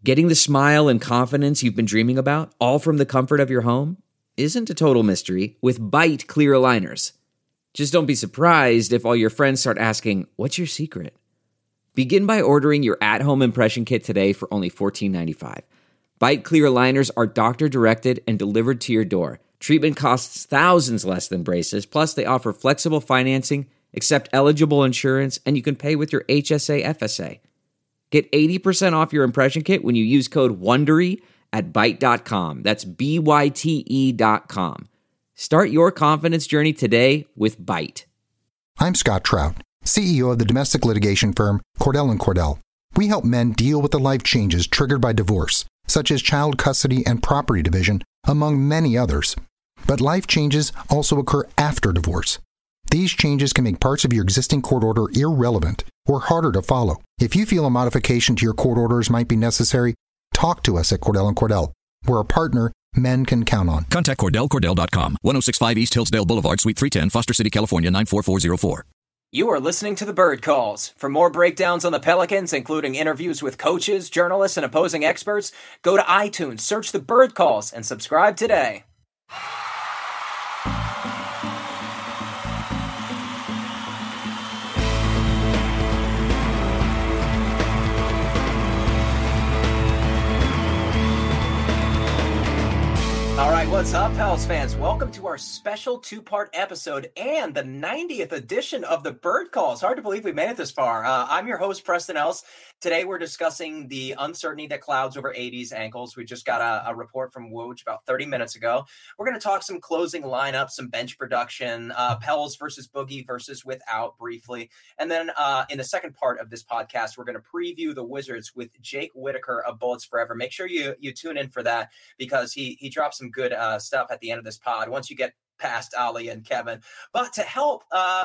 Getting the smile and confidence you've been dreaming about, all from the comfort of your home, isn't a total mystery with Byte clear aligners. Just don't be surprised if all your friends start asking, "What's your secret?" Begin by ordering your at-home impression kit today for only $14.95. Byte clear aligners are doctor-directed and delivered to your door. Treatment costs thousands less than braces, plus they offer flexible financing, accept eligible insurance, and you can pay with your HSA FSA. Get 80% off your impression kit when you use code WONDERY at Byte.com. That's BYTE.com. Start your confidence journey today with Byte. I'm Scott Trout, CEO of the domestic litigation firm Cordell & Cordell. We help men deal with the life changes triggered by divorce, such as child custody and property division, among many others. But life changes also occur after divorce. These changes can make parts of your existing court order irrelevant or harder to follow. If you feel a modification to your court orders might be necessary, talk to us at Cordell & Cordell. We're a partner men can count on. Contact CordellCordell.com, 1065 East Hillsdale Boulevard, Suite 310, Foster City, California, 94404. You are listening to The Bird Calls. For more breakdowns on the Pelicans, including interviews with coaches, journalists, and opposing experts, go to iTunes, search The Bird Calls, and subscribe today. All right, what's up, Pels fans? Welcome to our special two-part episode and the 90th edition of the Bird Calls. Hard to believe we made it this far. I'm your host, Preston Else. Today, we're discussing the uncertainty that clouds over AD's ankles. We just got a report from Woj about 30 minutes ago. We're going to talk some closing lineups, some bench production, Pels versus Boogie versus without briefly. And then in the second part of this podcast, we're going to preview the Wizards with Jake Whitaker of Bullets Forever. Make sure you tune in for that because he dropped some good stuff at the end of this pod once you get past Ali and Kevin. But to help,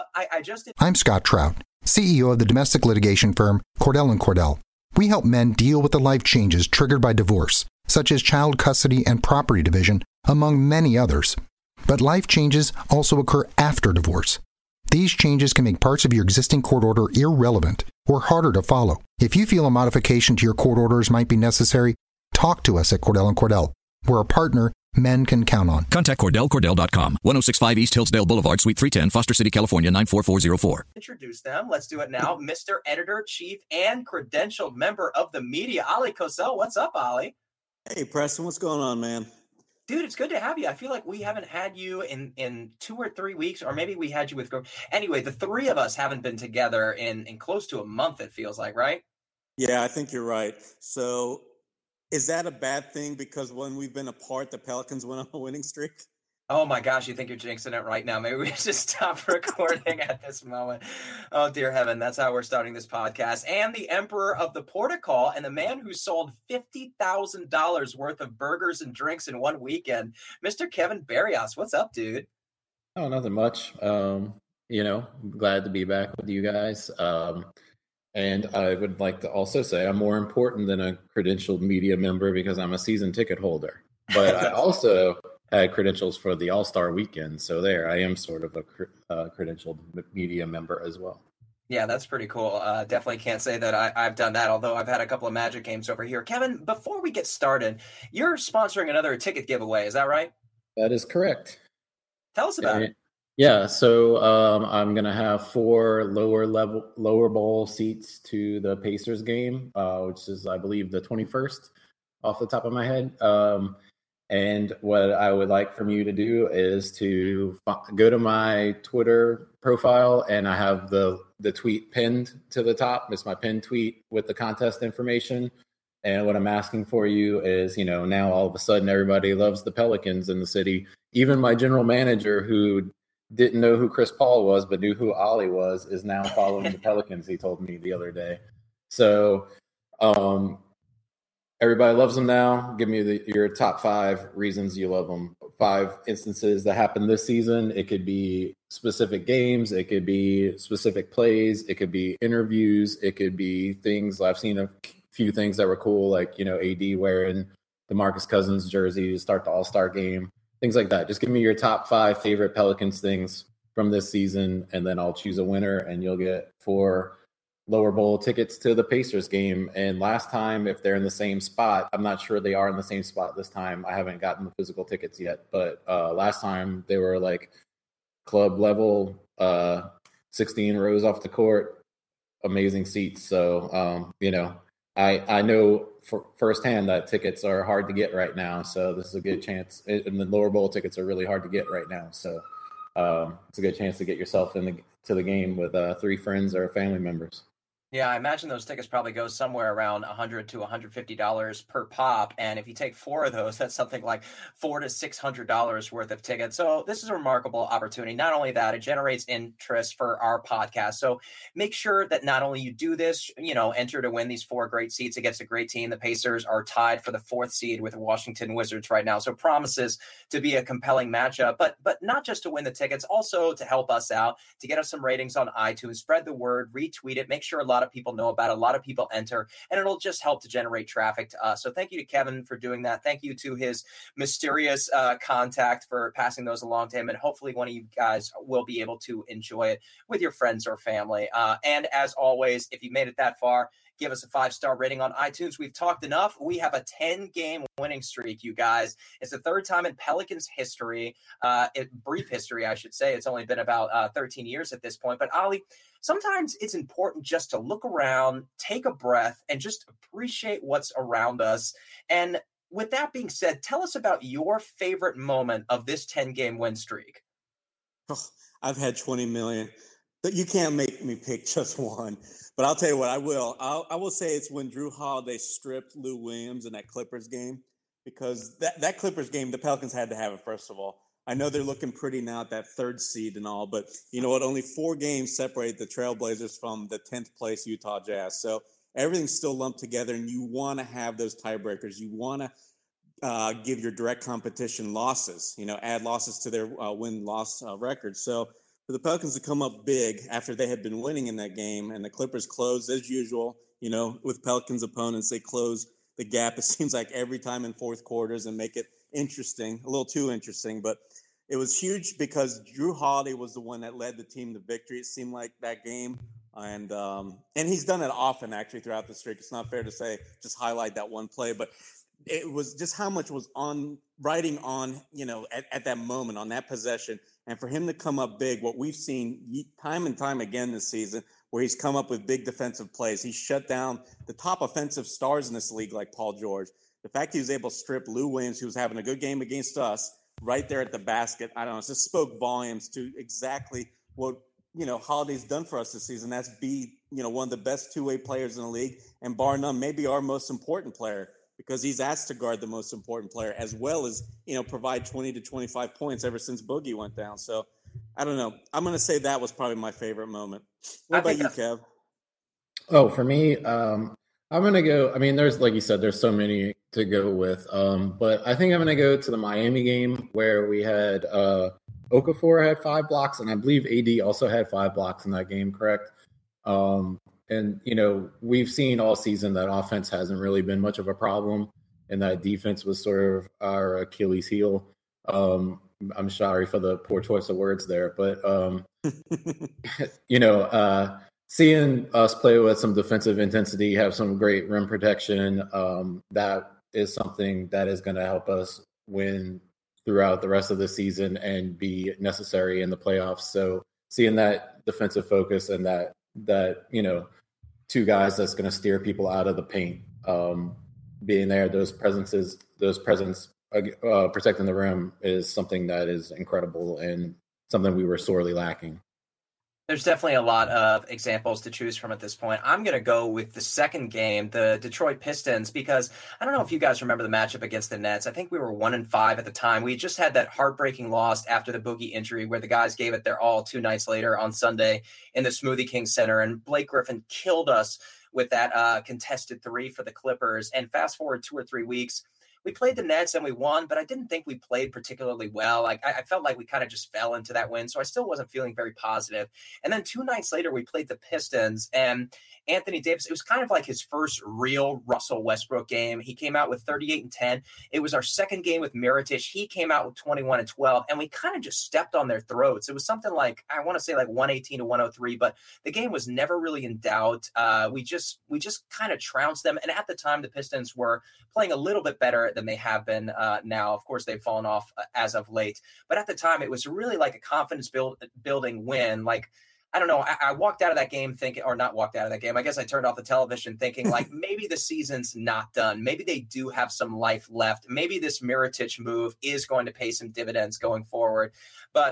I'm Scott Trout, CEO of the domestic litigation firm Cordell & Cordell. We help men deal with the life changes triggered by divorce, such as child custody and property division, among many others. But life changes also occur after divorce. These changes can make parts of your existing court order irrelevant or harder to follow. If you feel a modification to your court orders might be necessary, talk to us at Cordell & Cordell. We're a partner men can count on. Contact CordellCordell.com, 1065 East Hillsdale Boulevard, Suite 310, Foster City, California, 94404. Introduce them. Let's do it now. Mr. Editor-Chief and credentialed member of the media, Ali Cosell. What's up, Ali? Hey, Preston. What's going on, man? Dude, it's good to have you. I feel like we haven't had you in 2 or 3 weeks, or maybe we had you with... Anyway, the three of us haven't been together in close to a month, it feels like, right? Yeah, I think you're right. So... is that a bad thing? Because when we've been apart, the Pelicans went on a winning streak? Oh my gosh, you think you're jinxing it right now. Maybe we should stop recording at this moment. Oh, dear heaven. That's how we're starting this podcast. And the emperor of the Portugal and the man who sold $50,000 worth of burgers and drinks in one weekend, Mr. Kevin Barrios. What's up, dude? Oh, nothing much. Glad to be back with you guys. And I would like to also say I'm more important than a credentialed media member because I'm a season ticket holder. But I also had credentials for the All-Star weekend. So there, I am sort of a credentialed media member as well. Yeah, that's pretty cool. Definitely can't say that I've done that, although I've had a couple of Magic games over here. Kevin, before we get started, you're sponsoring another ticket giveaway. Is that right? That is correct. Tell us about it. Yeah, so I'm going to have 4 lower bowl seats to the Pacers game, which is, I believe, the 21st off the top of my head. And what I would like from you to do is to go to my Twitter profile, and I have the tweet pinned to the top. It's my pinned tweet with the contest information. And what I'm asking for you is, now all of a sudden everybody loves the Pelicans in the city. Even my general manager, who didn't know who Chris Paul was, but knew who Ali was, is now following the Pelicans, he told me the other day. So everybody loves them now. Give me your top 5 reasons you love them. 5 instances that happened this season. It could be specific games. It could be specific plays. It could be interviews. It could be things. I've seen a few things that were cool, like, AD wearing the DeMarcus Cousins jersey to start the All-Star game. Things like that. Just give me your top 5 favorite Pelicans things from this season, and then I'll choose a winner, and you'll get 4 lower bowl tickets to the Pacers game. And last time, if they're in the same spot, I'm not sure they are in the same spot this time. I haven't gotten the physical tickets yet, but last time they were like club level, 16 rows off the court, amazing seats. So, I know firsthand that tickets are hard to get right now. So this is a good chance. And the lower bowl tickets are really hard to get right now. So it's a good chance to get yourself to the game with 3 friends or family members. Yeah, I imagine those tickets probably go somewhere around $100 to $150 per pop. And if you take 4 of those, that's something like $400 to $600 worth of tickets. So this is a remarkable opportunity. Not only that, it generates interest for our podcast. So make sure that not only you do this, enter to win these 4 great seats against a great team. The Pacers are tied for the 4th seed with the Washington Wizards right now. So promises to be a compelling matchup, but not just to win the tickets, also to help us out, to get us some ratings on iTunes, spread the word, retweet it, make sure a lot of people know about it, a lot of people enter, and it'll just help to generate traffic to us. So thank you to Kevin for doing that. Thank you to his mysterious contact for passing those along to him, and hopefully one of you guys will be able to enjoy it with your friends or family. And as always, if you made it that far, give us a 5-star rating on iTunes. We've talked enough. We have a 10-game winning streak, you guys. It's the 3rd time in Pelicans history, brief history, I should say. It's only been about 13 years at this point. But Ali, sometimes it's important just to look around, take a breath, and just appreciate what's around us. And with that being said, tell us about your favorite moment of this 10-game win streak. Oh, I've had 20 million. But you can't make me pick just one. But I'll tell you what, I will. I will say it's when Drew Holiday stripped Lou Williams in that Clippers game, because that Clippers game, the Pelicans had to have it, first of all. I know they're looking pretty now at that 3rd seed and all, but you know what? Only 4 games separate the Trailblazers from the 10th place Utah Jazz. So everything's still lumped together, and you want to have those tiebreakers. You want to give your direct competition losses, add losses to their win-loss record. So for the Pelicans to come up big after they had been winning in that game, and the Clippers closed as usual, with Pelicans opponents, they close the gap, it seems like every time in fourth quarters, and make it interesting, a little too interesting. But it was huge because Drew Holiday was the one that led the team to victory, it seemed like, that game. And he's done it often, actually, throughout the streak. It's not fair to say just highlight that one play, but it was just how much was riding on, at that moment, on that possession. And for him to come up big, what we've seen time and time again this season, where he's come up with big defensive plays. He shut down the top offensive stars in this league, like Paul George. The fact he was able to strip Lou Williams, who was having a good game against us, right there at the basket, I don't know, it just spoke volumes to exactly what, Holiday's done for us this season. That's one of the best two-way players in the league, and bar none, maybe our most important player, because he's asked to guard the most important player, as well as, provide 20 to 25 points ever since Boogie went down. So I don't know. I'm going to say that was probably my favorite moment. What about you, Kev? Oh, for me, I'm going to go, there's, like you said, there's so many to go with. But I think I'm going to go to the Miami game where we had Okafor had 5 blocks, and I believe AD also had 5 blocks in that game, correct? And, we've seen all season that offense hasn't really been much of a problem, and that defense was sort of our Achilles heel. I'm sorry for the poor choice of words there, but, seeing us play with some defensive intensity, have some great rim protection, that is something that is going to help us win throughout the rest of the season and be necessary in the playoffs. So seeing that defensive focus and that 2 guys that's going to steer people out of the paint, being there, those presence protecting the rim is something that is incredible and something we were sorely lacking. There's definitely a lot of examples to choose from at this point. I'm going to go with the second game, the Detroit Pistons, because I don't know if you guys remember the matchup against the Nets. I think we were 1-5 at the time. We just had that heartbreaking loss after the Boogie injury where the guys gave it their all 2 nights later on Sunday in the Smoothie King Center, and Blake Griffin killed us with that contested 3 for the Clippers. And fast forward 2 or 3 weeks, we played the Nets and we won, but I didn't think we played particularly well. Like I felt like we kind of just fell into that win. So I still wasn't feeling very positive. And then 2 nights later, we played the Pistons, and Anthony Davis, it was kind of like his first real Russell Westbrook game. He came out with 38 and 10. It was our second game with Mirotic. He came out with 21 and 12, and we kind of just stepped on their throats. It was something like, I want to say like 118 to 103, but the game was never really in doubt. We just kind of trounced them. And at the time, the Pistons were playing a little bit better than they have been now. Of course, they've fallen off as of late. But at the time, it was really like a confidence building win. Like, I don't know. I walked out of that game thinking, or not walked out of that game. I guess I turned off the television thinking like maybe the season's not done. Maybe they do have some life left. Maybe this Mirotic move is going to pay some dividends going forward. But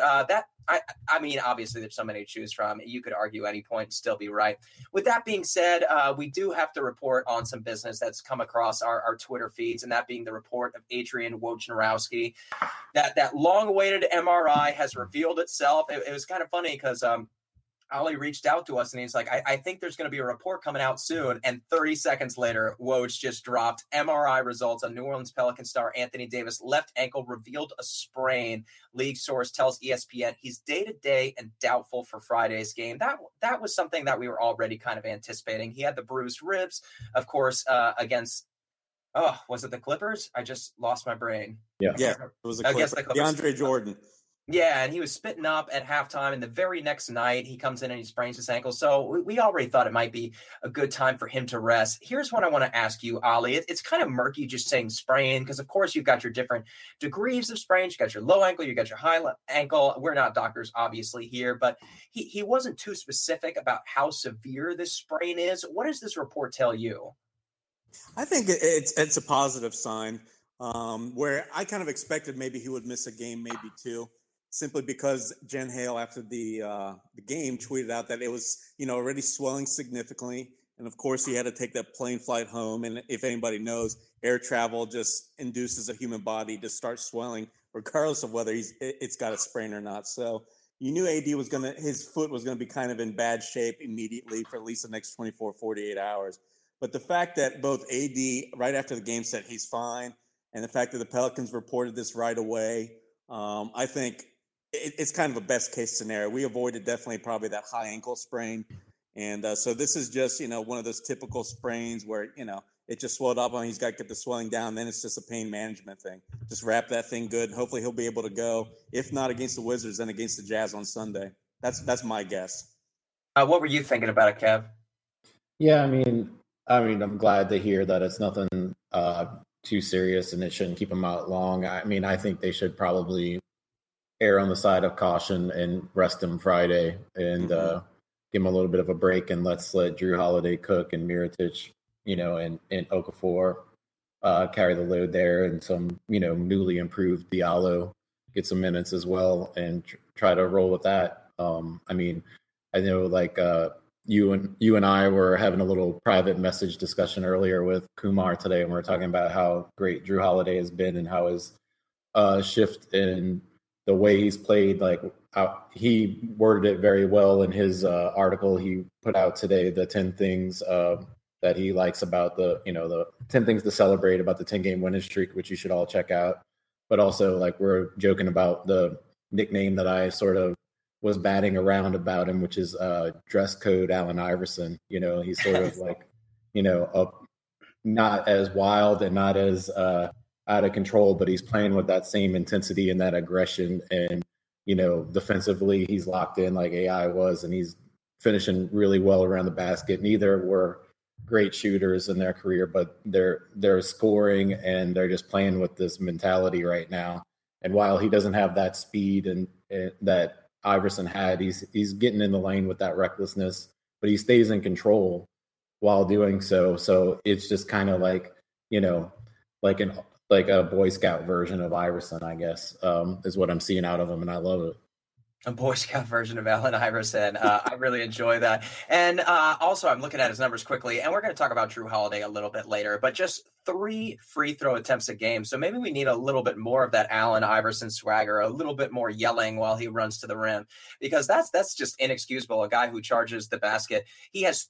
I mean, obviously there's so many to choose from. You could argue any point and still be right. With that being said, we do have to report on some business that's come across our Twitter feeds, and that being the report of Adrian Wojnarowski. That long-awaited MRI has revealed itself. It was kind of funny because Ollie reached out to us and he's like, I think there's going to be a report coming out soon. And 30 seconds later, Woj just dropped MRI results on New Orleans Pelican star Anthony Davis. Left ankle revealed a sprain. League source tells ESPN he's day-to-day and doubtful for Friday's game. That was something that we were already kind of anticipating. He had the bruised ribs, of course, against, was it the Clippers? I just lost my brain. Yeah, it was the Clippers. DeAndre Jordan. Yeah, and he was spitting up at halftime, and the very next night he comes in and he sprains his ankle. So we already thought it might be a good time for him to rest. Here's what I want to ask you, Ollie. It's kind of murky just saying sprain because, of course, you've got your different degrees of sprains. You got your low ankle, you got your high ankle. We're not doctors, obviously, here, but he wasn't too specific about how severe this sprain is. What does this report tell you? I think it's a positive sign where I kind of expected maybe he would miss a game, maybe 2. Simply because Jen Hale, after the game, tweeted out that it was, already swelling significantly. And, of course, he had to take that plane flight home. And if anybody knows, air travel just induces a human body to start swelling, regardless of whether it's got a sprain or not. So you knew AD his foot was going to be kind of in bad shape immediately for at least the next 24, 48 hours. But the fact that both AD, right after the game, said he's fine, and the fact that the Pelicans reported this right away, I think it's kind of a best case scenario. We avoided definitely probably that high ankle sprain. And so this is just, one of those typical sprains where, it just swelled up and he's got to get the swelling down. Then it's just a pain management thing. Just wrap that thing good. Hopefully he'll be able to go, if not against the Wizards, then against the Jazz on Sunday. That's my guess. What were you thinking about it, Kev? Yeah, I mean, I'm glad to hear that it's nothing too serious and it shouldn't keep him out long. I mean, I think they should probably err on the side of caution and rest him Friday and give him a little bit of a break, and let's let Drew Holiday cook and Mirotic, and Okafor carry the load there, and some, newly improved Diallo get some minutes as well and try to roll with that. I mean, I know like you and I were having a little private message discussion earlier with Kumar today, and we were talking about how great Drew Holiday has been and how his shift in the way he's played, like he worded it very well in his article he put out today, the 10 things that he likes about the 10 things to celebrate about the 10-game winning streak, which you should all check out. But also, like, we're joking about the nickname that I sort of was batting around about him, which is dress code Allen Iverson. He's sort of like, not as wild and not as out of control, but he's playing with that same intensity and that aggression. And, defensively, he's locked in like AI was, and he's finishing really well around the basket. Neither were great shooters in their career, but they're scoring and they're just playing with this mentality right now. And while he doesn't have that speed and that Iverson had, he's getting in the lane with that recklessness, but he stays in control while doing so. So it's just kind of like, like a Boy Scout version of Iverson, I guess, is what I'm seeing out of him, and I love it. A Boy Scout version of Allen Iverson. I really enjoy that. And also, I'm looking at his numbers quickly, and we're going to talk about Drew Holiday a little bit later. But just 3 free throw attempts a game. So maybe we need a little bit more of that Allen Iverson swagger, a little bit more yelling while he runs to the rim, because that's just inexcusable. A guy who charges the basket. He has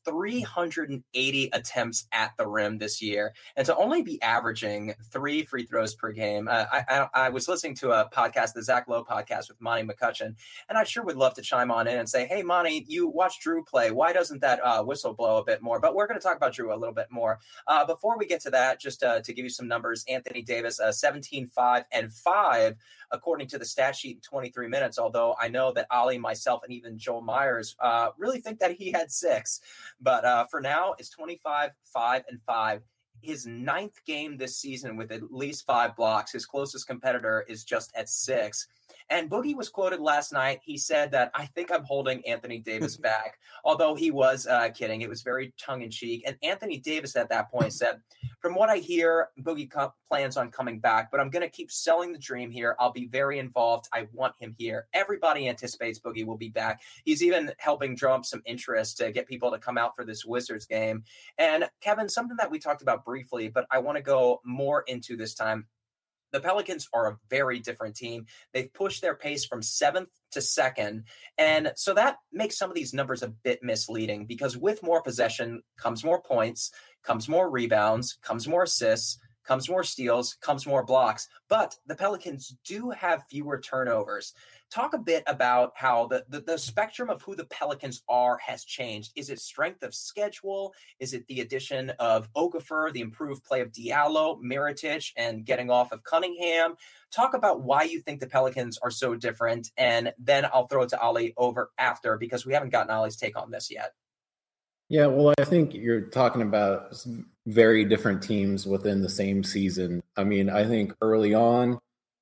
380 attempts at the rim this year, and to only be averaging 3 free throws per game. I was listening to a podcast, the Zach Lowe podcast with Monty McCutcheon, and I sure would love to chime on in and say, hey, Monty, you watch Drew play. Why doesn't that whistle blow a bit more? But we're going to talk about Drew a little bit more. Before we get to that, just to give you some numbers, Anthony Davis, 17, 5, and 5, according to the stat sheet in 23 minutes, although I know that Ali, myself, and even Joel Myers really think that he had 6. But for now, it's 25, 5, and 5. His 9th game this season with at least 5 blocks. His closest competitor is just at 6. And Boogie was quoted last night. He said that, I think I'm holding Anthony Davis back, although he was kidding. It was very tongue-in-cheek. And Anthony Davis at that point said, from what I hear, Boogie plans on coming back, but I'm going to keep selling the dream here. I'll be very involved. I want him here. Everybody anticipates Boogie will be back. He's even helping drum up some interest to get people to come out for this Wizards game. And Kevin, something that we talked about briefly, but I want to go more into this time. The Pelicans are a very different team. They've pushed their pace from 7th to 2nd. And so that makes some of these numbers a bit misleading, because with more possession comes more points, comes more rebounds, comes more assists, comes more steals, comes more blocks. But the Pelicans do have fewer turnovers. Talk a bit about how the spectrum of who the Pelicans are has changed. Is it strength of schedule? Is it the addition of Okafor, the improved play of Diallo, Mirotic, and getting off of Cunningham? Talk about why you think the Pelicans are so different, and then I'll throw it to Ali over after, because we haven't gotten Ali's take on this yet. Yeah, well, I think you're talking about very different teams within the same season. I mean, I think early on,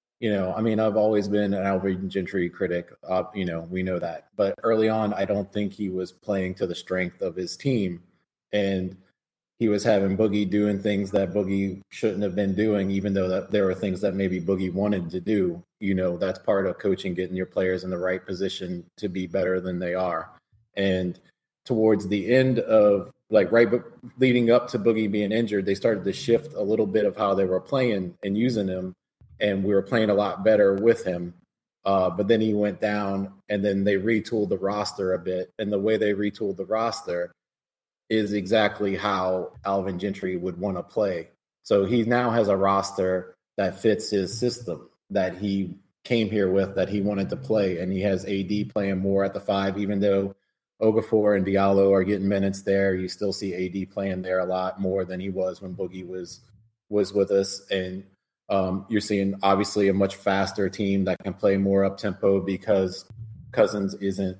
I've always been an Alvin Gentry critic. We know that. But early on, I don't think he was playing to the strength of his team. And he was having Boogie doing things that Boogie shouldn't have been doing, even though that there were things that maybe Boogie wanted to do. That's part of coaching, getting your players in the right position to be better than they are. And towards the end of leading up to Boogie being injured, they started to shift a little bit of how they were playing and using him. And we were playing a lot better with him. But then he went down, and then they retooled the roster a bit. And the way they retooled the roster is exactly how Alvin Gentry would want to play. So he now has a roster that fits his system that he came here with, that he wanted to play. And he has AD playing more at the 5, even though Okafor and Diallo are getting minutes there. You still see AD playing there a lot more than he was when Boogie was with us. And you're seeing obviously a much faster team that can play more up tempo because Cousins isn't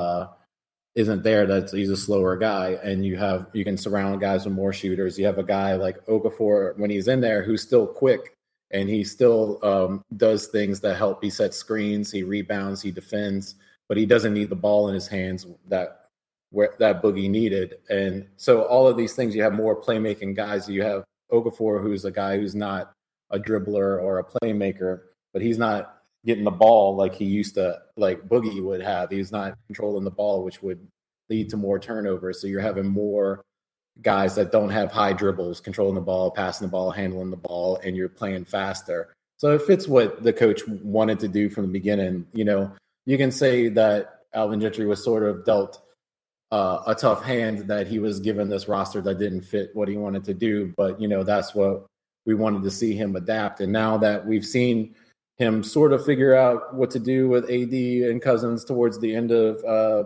there. He's a slower guy, and you can surround guys with more shooters. You have a guy like Okafor when he's in there who's still quick, and he still does things that help. He sets screens, he rebounds, he defends, but he doesn't need the ball in his hands that Boogie needed. And so all of these things, you have more playmaking guys. You have Okafor, who's a guy who's not a dribbler or a playmaker, but he's not getting the ball like he used to, like Boogie would have. He's not controlling the ball, which would lead to more turnovers. So you're having more guys that don't have high dribbles, controlling the ball, passing the ball, handling the ball, and you're playing faster. So it fits what the coach wanted to do from the beginning. You can say that Alvin Gentry was sort of dealt a tough hand, that he was given this roster that didn't fit what he wanted to do. But, that's what we wanted to see him adapt. And now that we've seen him sort of figure out what to do with AD and Cousins towards the end of,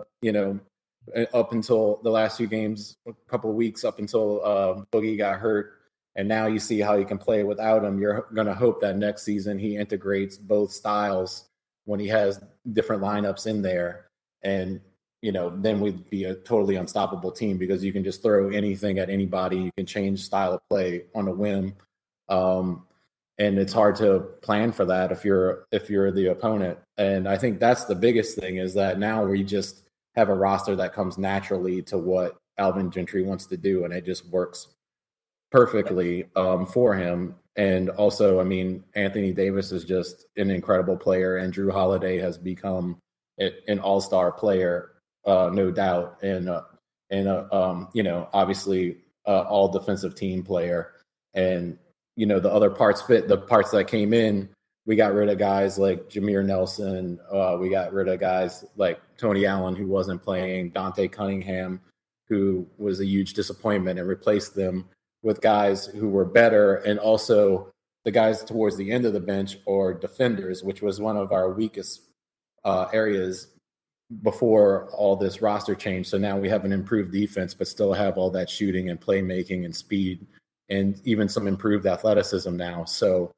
up until the last few games, a couple of weeks up until Boogie got hurt. And now you see how he can play without him. You're going to hope that next season he integrates both styles when he has different lineups in there. And, then we'd be a totally unstoppable team, because you can just throw anything at anybody. You can change style of play on a whim. And it's hard to plan for that if you're the opponent. And I think that's the biggest thing, is that now we just have a roster that comes naturally to what Alvin Gentry wants to do, and it just works perfectly for him. And also, Anthony Davis is just an incredible player, and Drew Holiday has become an all-star player, no doubt, and obviously all defensive team player. and, the other parts fit. The parts that came in, we got rid of guys like Jameer Nelson. We got rid of guys like Tony Allen, who wasn't playing, Dante Cunningham, who was a huge disappointment, and replaced them with guys who were better. And also the guys towards the end of the bench are defenders, which was one of our weakest areas before all this roster change. So now we have an improved defense, but still have all that shooting and playmaking and speed, and even some improved athleticism now. So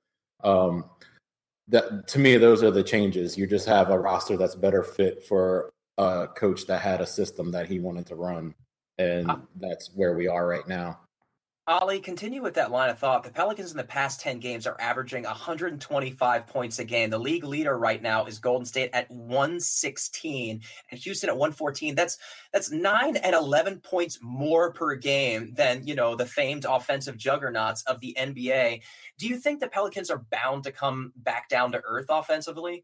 that, to me, those are the changes. You just have a roster that's better fit for a coach that had a system that he wanted to run. And that's where we are right now. Ollie, continue with that line of thought. The Pelicans in the past 10 games are averaging 125 points a game. The league leader right now is Golden State at 116 and Houston at 114. That's 9 and 11 points more per game than, the famed offensive juggernauts of the NBA. Do you think the Pelicans are bound to come back down to earth offensively?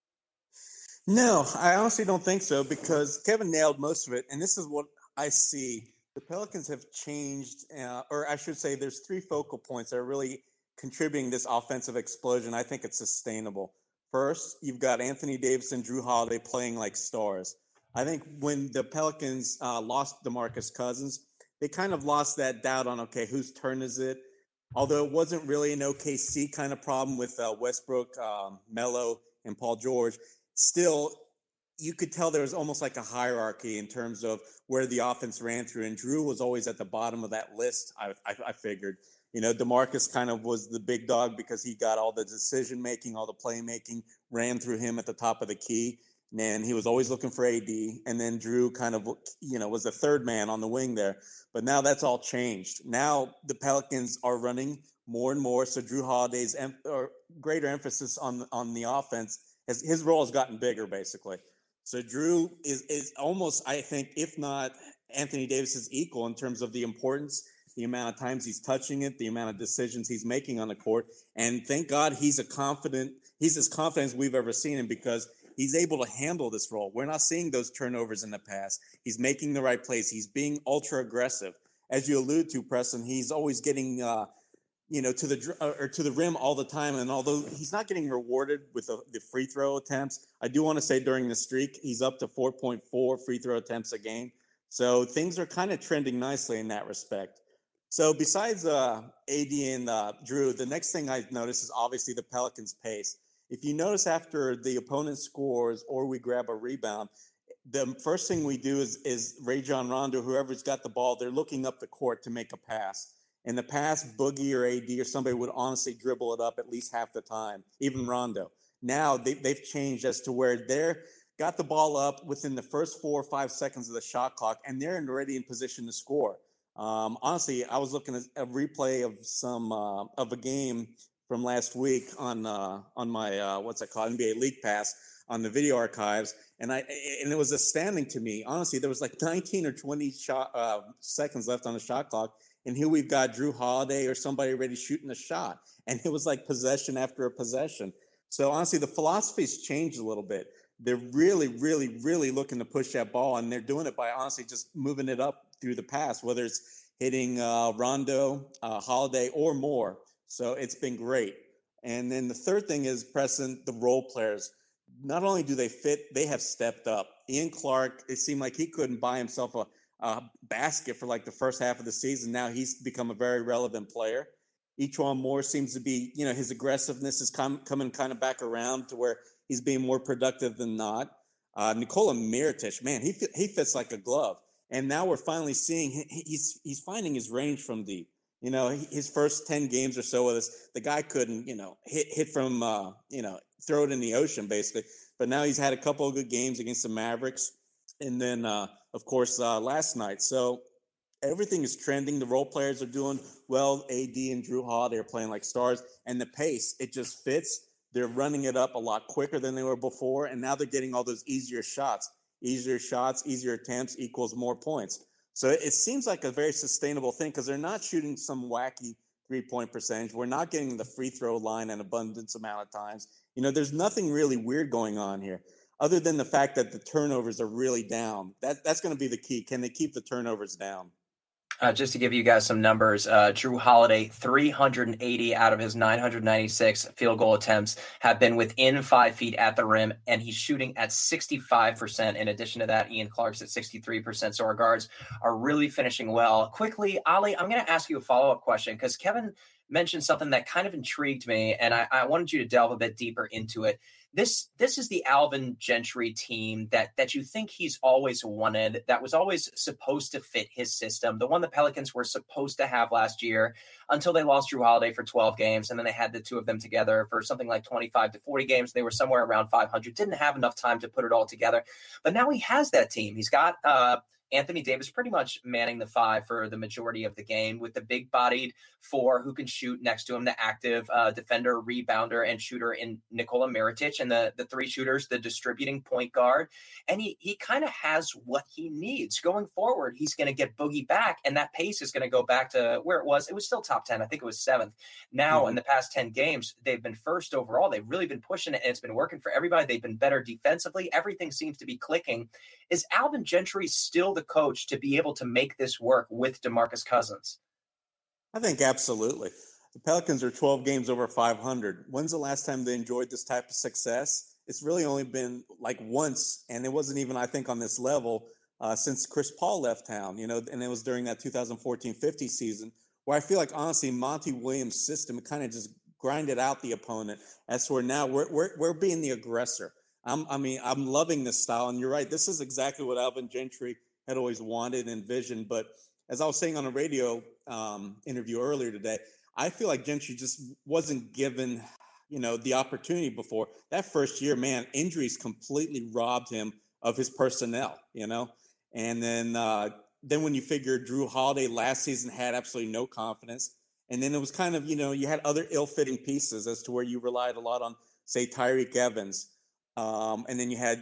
No, I honestly don't think so, because Kevin nailed most of it. And this is what I see. The Pelicans have changed, or I should say there's 3 focal points that are really contributing this offensive explosion. I think it's sustainable. First, you've got Anthony Davis and Jrue Holiday playing like stars. I think when the Pelicans lost DeMarcus Cousins, they kind of lost that doubt on, okay, whose turn is it? Although it wasn't really an OKC kind of problem with Westbrook, Melo, and Paul George, still – you could tell there was almost like a hierarchy in terms of where the offense ran through, and Jrue was always at the bottom of that list. I figured, DeMarcus kind of was the big dog because he got all the decision making, all the playmaking ran through him at the top of the key, and he was always looking for AD. And then Jrue kind of, was the third man on the wing there. But now that's all changed. Now the Pelicans are running more and more, so Jrue Holiday's greater emphasis on the offense, as his role has gotten bigger, basically. So Jrue is almost, I think, if not Anthony Davis's equal in terms of the importance, the amount of times he's touching it, the amount of decisions he's making on the court. And thank God he's as confident as we've ever seen him, because he's able to handle this role. We're not seeing those turnovers in the past. He's making the right plays. He's being ultra aggressive. As you allude to, Preston, he's always getting to the rim all the time. And although he's not getting rewarded with the free throw attempts, I do want to say during the streak, he's up to 4.4 free throw attempts a game. So things are kind of trending nicely in that respect. So besides AD and Jrue, the next thing I noticed is obviously the Pelicans' pace. If you notice, after the opponent scores or we grab a rebound, the first thing we do is Rajon Rondo, whoever's got the ball, they're looking up the court to make a pass. In the past, Boogie or AD or somebody would honestly dribble it up at least half the time, even Rondo. Now they've changed as to where they're got the ball up within the first 4 or 5 seconds of the shot clock, and they're already in position to score. Honestly, I was looking at a replay of some of a game from last week on my what's it called, NBA League Pass, on the video archives, and it was astounding to me. Honestly, there was like 19 or 20 seconds left on the shot clock. And here we've got Jrue Holiday or somebody already shooting a shot. And it was like possession after a possession. So honestly, the philosophy's changed a little bit. They're really, really, really looking to push that ball. And they're doing it by honestly just moving it up through the pass, whether it's hitting Rondo, Holiday, or more. So it's been great. And then the third thing is, Preston, the role players. Not only do they fit, they have stepped up. Ian Clark, it seemed like he couldn't buy himself a basket for like the first half of the season. Now he's become a very relevant player. E'Twaun Moore seems to be, his aggressiveness is coming kind of back around to where he's being more productive than not. Nikola Mirotic, man, he fits like a glove. And now we're finally seeing he's finding his range from deep. His first 10 games or so with us, the guy couldn't, hit from, throw it in the ocean basically. But now he's had a couple of good games against the Mavericks. And then, of course, last night. So everything is trending. The role players are doing well. AD and Jrue Holiday are playing like stars. And the pace, it just fits. They're running it up a lot quicker than they were before. And now they're getting all those easier shots. Easier shots, easier attempts equals more points. So it seems like a very sustainable thing because they're not shooting some wacky three-point percentage. We're not getting the free throw line an abundance amount of times. There's nothing really weird going on here, other than the fact that the turnovers are really down. That's going to be the key. Can they keep the turnovers down? Just to give you guys some numbers, Drew Holiday, 380 out of his 996 field goal attempts have been within 5 feet at the rim, and he's shooting at 65%. In addition to that, Ian Clark's at 63%. So our guards are really finishing well. Quickly, Ali, I'm going to ask you a follow-up question because Kevin mentioned something that kind of intrigued me, and I wanted you to delve a bit deeper into it. This is the Alvin Gentry team that you think he's always wanted, that was always supposed to fit his system, the one the Pelicans were supposed to have last year until they lost Drew Holiday for 12 games, and then they had the two of them together for something like 25 to 40 games. They were somewhere around 500, didn't have enough time to put it all together. But now he has that team. He's got Anthony Davis pretty much manning the 5 for the majority of the game with the big-bodied 4 who can shoot next to him, the active defender, rebounder, and shooter in Nikola Mirotic, and the 3 shooters, the distributing point guard. And he kind of has what he needs. Going forward, he's going to get Boogie back, and that pace is going to go back to where it was. It was still top 10. I think it was 7th. Now, in the past 10 games, they've been first overall. They've really been pushing it, and it's been working for everybody. They've been better defensively. Everything seems to be clicking. Is Alvin Gentry still the coach to be able to make this work with DeMarcus Cousins? I think absolutely. The Pelicans are 12 games over 500. When's the last time they enjoyed this type of success? It's really only been like once, and it wasn't even, I think, on this level since Chris Paul left town, and it was during that 2014-15 season where I feel like, honestly, Monty Williams' system kind of just grinded out the opponent. As for now, we're being the aggressor. I'm loving this style, and you're right. This is exactly what Alvin Gentry had always wanted and envisioned. But as I was saying on a radio interview earlier today, I feel like Gentry just wasn't given, the opportunity before. That first year, man, injuries completely robbed him of his personnel, And then when you figure Drew Holiday last season had absolutely no confidence, and then it was kind of, you had other ill-fitting pieces as to where you relied a lot on, say, Tyreke Evans. And then you had,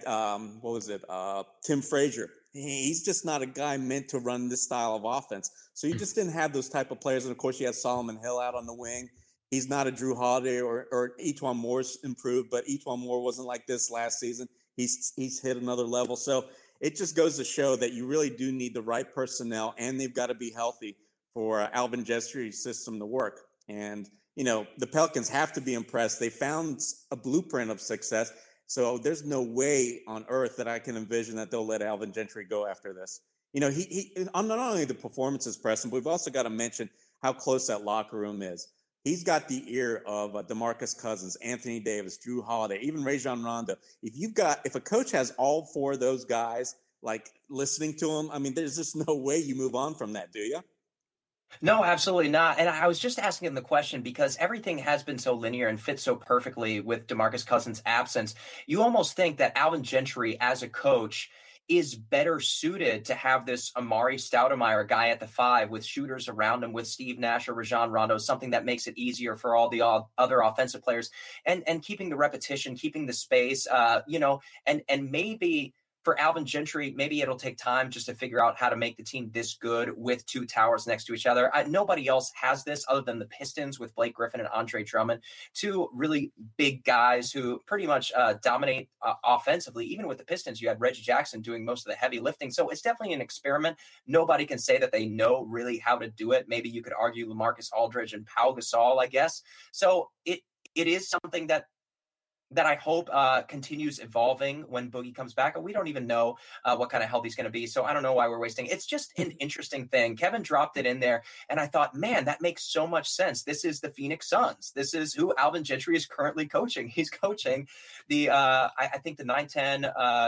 Tim Frazier. He's just not a guy meant to run this style of offense. So you just didn't have those type of players. And, of course, you had Solomon Hill out on the wing. He's not a Drew Holiday or E'Twaun Moore's improved, but E'Twaun Moore wasn't like this last season. He's hit another level. So it just goes to show that you really do need the right personnel, and they've got to be healthy for Alvin Gentry's system to work. And, the Pelicans have to be impressed. They found a blueprint of success. So there's no way on earth that I can envision that they'll let Alvin Gentry go after this. He not only the performances, Preston, but we've also got to mention how close that locker room is. He's got the ear of DeMarcus Cousins, Anthony Davis, Drew Holiday, even Rajon Rondo. If a coach has all 4 of those guys, like listening to him, there's just no way you move on from that, do you? No, absolutely not. And I was just asking him the question because everything has been so linear and fits so perfectly with DeMarcus Cousins' absence. You almost think that Alvin Gentry as a coach is better suited to have this Amari Stoudemire guy at the 5 with shooters around him with Steve Nash or Rajon Rondo, something that makes it easier for all the other offensive players and keeping the repetition, keeping the space, and maybe for Alvin Gentry, maybe it'll take time just to figure out how to make the team this good with 2 towers next to each other. Nobody else has this other than the Pistons with Blake Griffin and Andre Drummond, 2 really big guys who pretty much dominate offensively. Even with the Pistons, you had Reggie Jackson doing most of the heavy lifting. So it's definitely an experiment. Nobody can say that they know really how to do it. Maybe you could argue LaMarcus Aldridge and Pau Gasol, I guess. So it is something that I hope continues evolving when Boogie comes back. We don't even know what kind of health he's going to be, so I don't know why we're wasting. It's just an interesting thing. Kevin dropped it in there, and I thought, man, that makes so much sense. This is the Phoenix Suns. This is who Alvin Gentry is currently coaching. He's coaching the, I think, the 9-10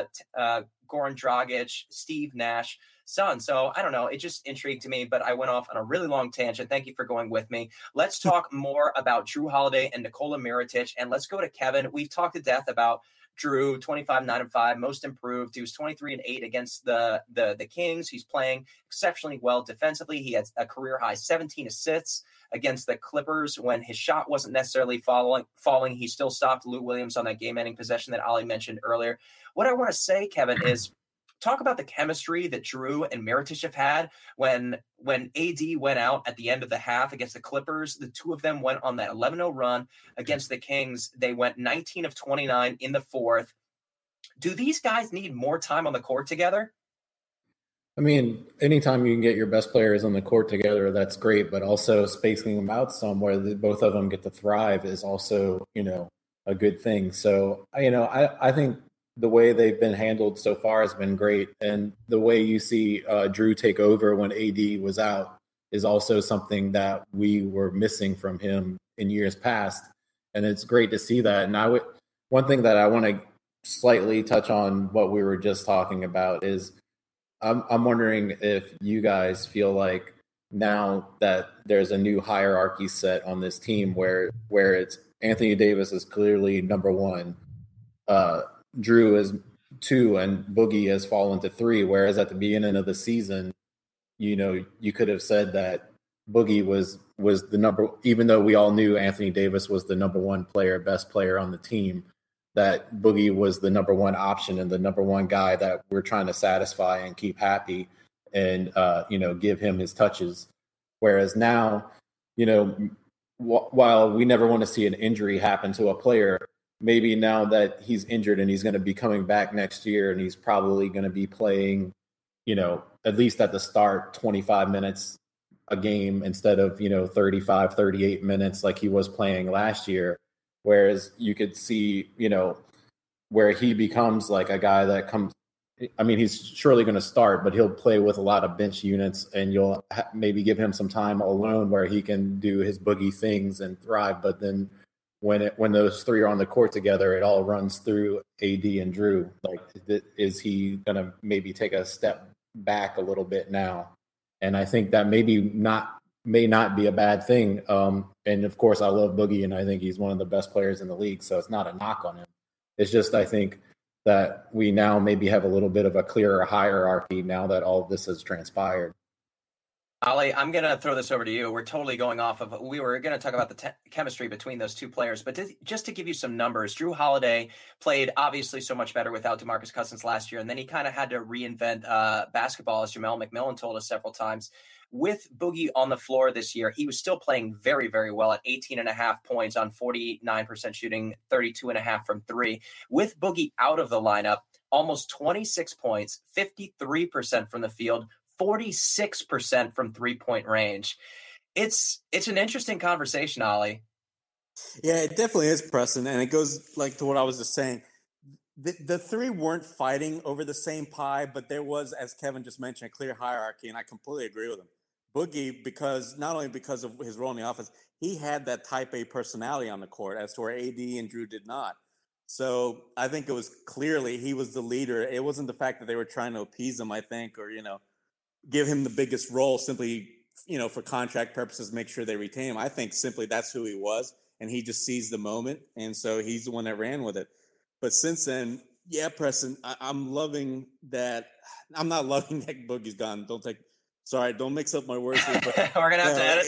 Goran Dragic, Steve Nash Suns. So I don't know. It just intrigued me, but I went off on a really long tangent. Thank you for going with me. Let's talk more about Drew Holiday and Nikola Mirotic, and let's go to Kevin. We've talked to death about Drew, 25-9-5, most improved. He was 23-8 against the Kings. He's playing exceptionally well defensively. He had a career high 17 assists against the Clippers when his shot wasn't necessarily falling. He still stopped Lou Williams on that game-ending possession that Ali mentioned earlier. What I want to say, Kevin, is talk about the chemistry that Drew and Mirotic have had when AD went out at the end of the half against the Clippers. The 2 of them went on that 11-0 run against the Kings. They went 19 of 29 in the 4th. Do these guys need more time on the court together? I mean, anytime you can get your best players on the court together, that's great. But also spacing them out somewhere that both of them get to thrive is also, a good thing. So, I think the way they've been handled so far has been great. And the way you see Drew take over when AD was out is also something that we were missing from him in years past. And it's great to see that. And one thing that I want to slightly touch on what we were just talking about is I'm wondering if you guys feel like now that there's a new hierarchy set on this team where it's Anthony Davis is clearly number one, Drew is 2, and Boogie has fallen to 3. Whereas at the beginning of the season, you could have said that Boogie was the number, even though we all knew Anthony Davis was the number one player, best player on the team, that Boogie was the number one option and the number one guy that we're trying to satisfy and keep happy and, give him his touches. Whereas now, while we never want to see an injury happen to a player, maybe now that he's injured and he's going to be coming back next year and he's probably going to be playing, at least at the start, 25 minutes a game instead of, 35, 38 minutes like he was playing last year. Whereas you could see, where he becomes like a guy that comes, I mean, he's surely going to start, but he'll play with a lot of bench units and you'll maybe give him some time alone where he can do his Boogie things and thrive. But then when those 3 are on the court together, it all runs through AD and Drew. Like, is he going to maybe take a step back a little bit now? And I think that may not be a bad thing. And of course, I love Boogie, and I think he's one of the best players in the league. So it's not a knock on him. It's just, I think that we now maybe have a little bit of a clearer hierarchy now that all of this has transpired. Ali, I'm going to throw this over to you. We're totally going off of, we were going to talk about the chemistry between those two players, but just to give you some numbers, Drew Holiday played obviously so much better without DeMarcus Cousins last year, and then he kind of had to reinvent basketball, as Jamel McMillan told us several times. With Boogie on the floor this year, he was still playing very, very well at 18.5 points on 49% shooting, 32.5 from 3. With Boogie out of the lineup, almost 26 points, 53% from the field, 46% from 3-point range. It's an interesting conversation, Ali. Yeah, it definitely is, Preston. And it goes like to what I was just saying. The 3 weren't fighting over the same pie, but there was, as Kevin just mentioned, a clear hierarchy, and I completely agree with him. Boogie, not only because of his role in the offense, he had that type A personality on the court, as to where AD and Drew did not. So I think it was clearly he was the leader. It wasn't the fact that they were trying to appease him, I think, or, give him the biggest role simply, for contract purposes, make sure they retain him. I think simply that's who he was, and he just seized the moment, and so he's the one that ran with it. But since then, yeah, Preston, I'm loving that. I'm not loving that Boogie's gone. Don't mix up my words here. But, we're going to have to edit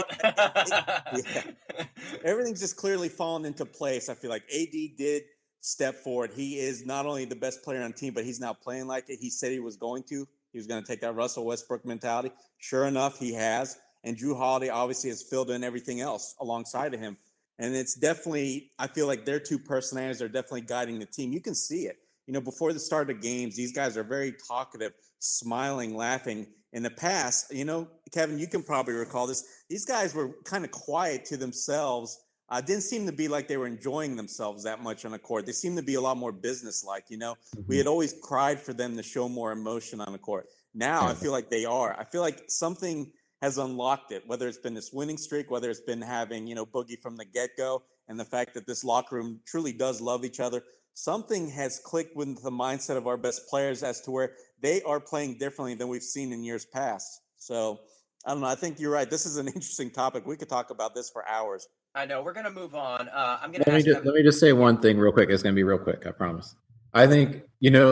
that out. Yeah. Everything's just clearly fallen into place. I feel like AD did step forward. He is not only the best player on the team, but he's now playing like it. He said he was going to. He was going to take that Russell Westbrook mentality. Sure enough, he has. And Drew Holiday obviously has filled in everything else alongside of him. And it's definitely, I feel like their two personalities are definitely guiding the team. You can see it. Before the start of games, these guys are very talkative, smiling, laughing. In the past, Kevin, you can probably recall this. These guys were kind of quiet to themselves. Didn't seem to be like they were enjoying themselves that much on the court. They seemed to be a lot more businesslike. Mm-hmm. We had always cried for them to show more emotion on the court. Now I feel like they are. I feel like something has unlocked it, whether it's been this winning streak, whether it's been having, Boogie from the get-go, and the fact that this locker room truly does love each other. Something has clicked with the mindset of our best players as to where they are playing differently than we've seen in years past. So, I don't know. I think you're right. This is an interesting topic. We could talk about this for hours. I know. We're going to move on. I'm going to let me just say one thing real quick. It's going to be real quick. I promise. I think,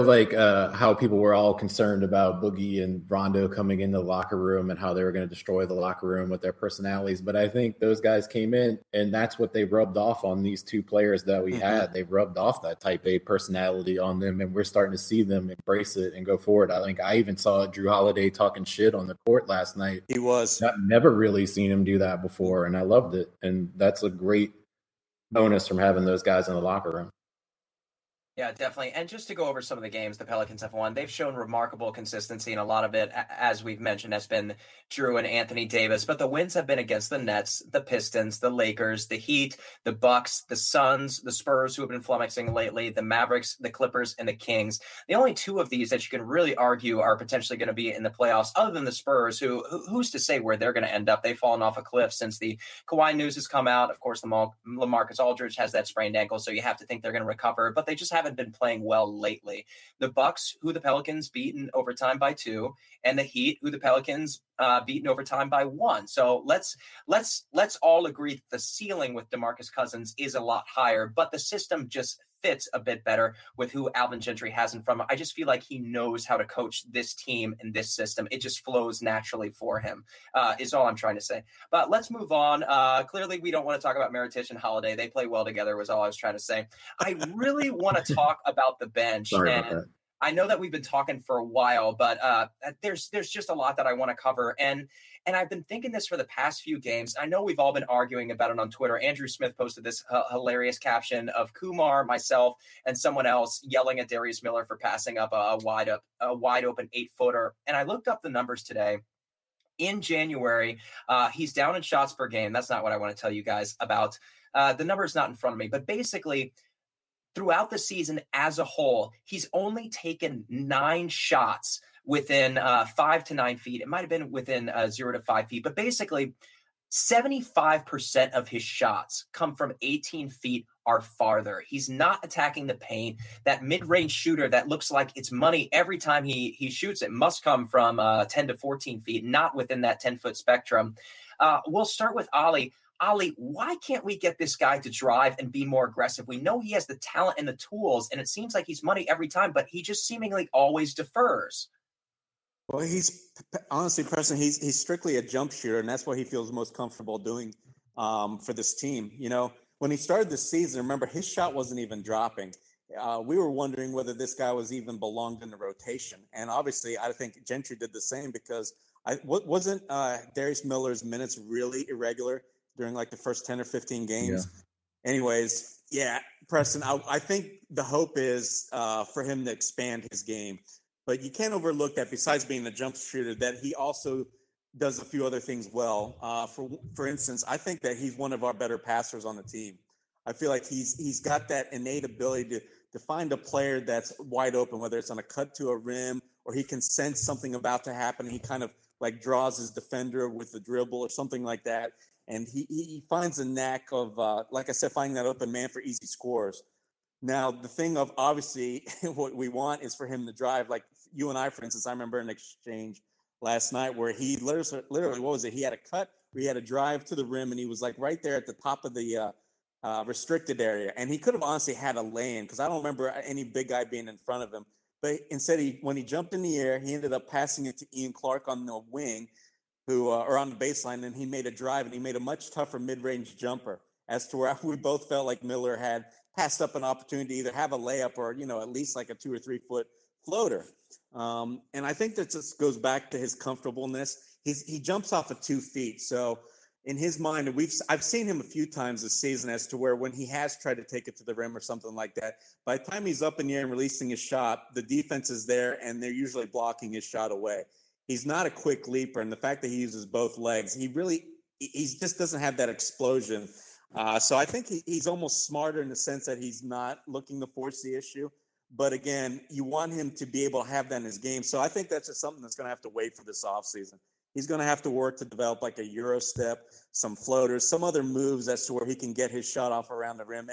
how people were all concerned about Boogie and Rondo coming in the locker room and how they were going to destroy the locker room with their personalities. But I think those guys came in, and that's what they rubbed off on these two players that we had. They rubbed off that type A personality on them, and we're starting to see them embrace it and go forward. I think I even saw Drew Holiday talking shit on the court last night. He was. I've never really seen him do that before, and I loved it. And that's a great bonus from having those guys in the locker room. Yeah, definitely. And just to go over some of the games the Pelicans have won, they've shown remarkable consistency, and a lot of it, as we've mentioned, has been Drew and Anthony Davis. But the wins have been against the Nets, the Pistons, the Lakers, the Heat, the Bucks, the Suns, the Spurs, who have been flummoxing lately, the Mavericks, the Clippers, and the Kings. The only two of these that you can really argue are potentially going to be in the playoffs, other than the Spurs, who's to say where they're going to end up? They've fallen off a cliff since the Kawhi news has come out. Of course, LaMarcus Aldridge has that sprained ankle, so you have to think they're going to recover, but they just haven't been playing well lately. The Bucks, who the Pelicans beat in overtime by 2, and the Heat, who the Pelicans beat in overtime by 1. So let's all agree that the ceiling with DeMarcus Cousins is a lot higher, but the system just fits a bit better with who Alvin Gentry has in front of him. I just feel like he knows how to coach this team and this system. It just flows naturally for him, is all I'm trying to say. But let's move on. Clearly, we don't want to talk about Mirotic and Holiday. They play well together, was all I was trying to say. I really want to talk about the bench. Sorry about that. I know that we've been talking for a while, but there's just a lot that I want to cover. And I've been thinking this for the past few games. I know we've all been arguing about it on Twitter. Andrew Smith posted this hilarious caption of Kumar, myself, and someone else yelling at Darius Miller for passing up a wide open 8-footer. And I looked up the numbers today. In January, he's down in shots per game. That's not what I want to tell you guys about. The number is not in front of me, but basically, throughout the season as a whole, he's only taken 9 shots within 5 to 9 feet. It might have been within 0 to 5 feet, but basically 75% of his shots come from 18 feet or farther. He's not attacking the paint. That mid-range shooter that looks like it's money every time he shoots it must come from 10 to 14 feet, not within that 10-foot spectrum. We'll start with Ali. Ali, why can't we get this guy to drive and be more aggressive? We know he has the talent and the tools, and it seems like he's money every time, but he just seemingly always defers. Well, he's honestly, Preston, he's strictly a jump shooter, and that's what he feels most comfortable doing for this team. You know, when he started the season, remember, his shot wasn't even dropping. We were wondering whether this guy was even belonged in the rotation. And obviously, I think Gentry did the same because wasn't Darius Miller's minutes really irregular during like the first 10 or 15 games. Yeah. Anyways, yeah, Preston, I think the hope is for him to expand his game. But you can't overlook that besides being a jump shooter, that he also does a few other things well. For instance, I think that he's one of our better passers on the team. I feel like he's got that innate ability to find a player that's wide open, whether it's on a cut to a rim or he can sense something about to happen. He kind of like draws his defender with the dribble or something like that. And he finds a knack of, like I said, finding that open man for easy scores. Now, the thing of obviously what we want is for him to drive. Like you and I, for instance, I remember an exchange last night where he literally, what was it? He had a cut where he had a drive to the rim and he was like right there at the top of the restricted area. And he could have honestly had a lane because I don't remember any big guy being in front of him. But instead, when he jumped in the air, he ended up passing it to Ian Clark on the wing, or on the baseline, and he made a drive, and he made a much tougher mid-range jumper as to where we both felt like Miller had passed up an opportunity to either have a layup or, at least like a 2 or 3 foot floater. And I think that just goes back to his comfortableness. He jumps off of 2 feet. So in his mind, I've seen him a few times this season as to where when he has tried to take it to the rim or something like that, by the time he's up in the air and releasing his shot, the defense is there and they're usually blocking his shot away. He's not a quick leaper, and the fact that he uses both legs, he just doesn't have that explosion. So I think he's almost smarter in the sense that he's not looking to force the issue. But again, you want him to be able to have that in his game. So I think that's just something that's going to have to wait for this offseason. He's going to have to work to develop like a Euro step, some floaters, some other moves as to where he can get his shot off around the rim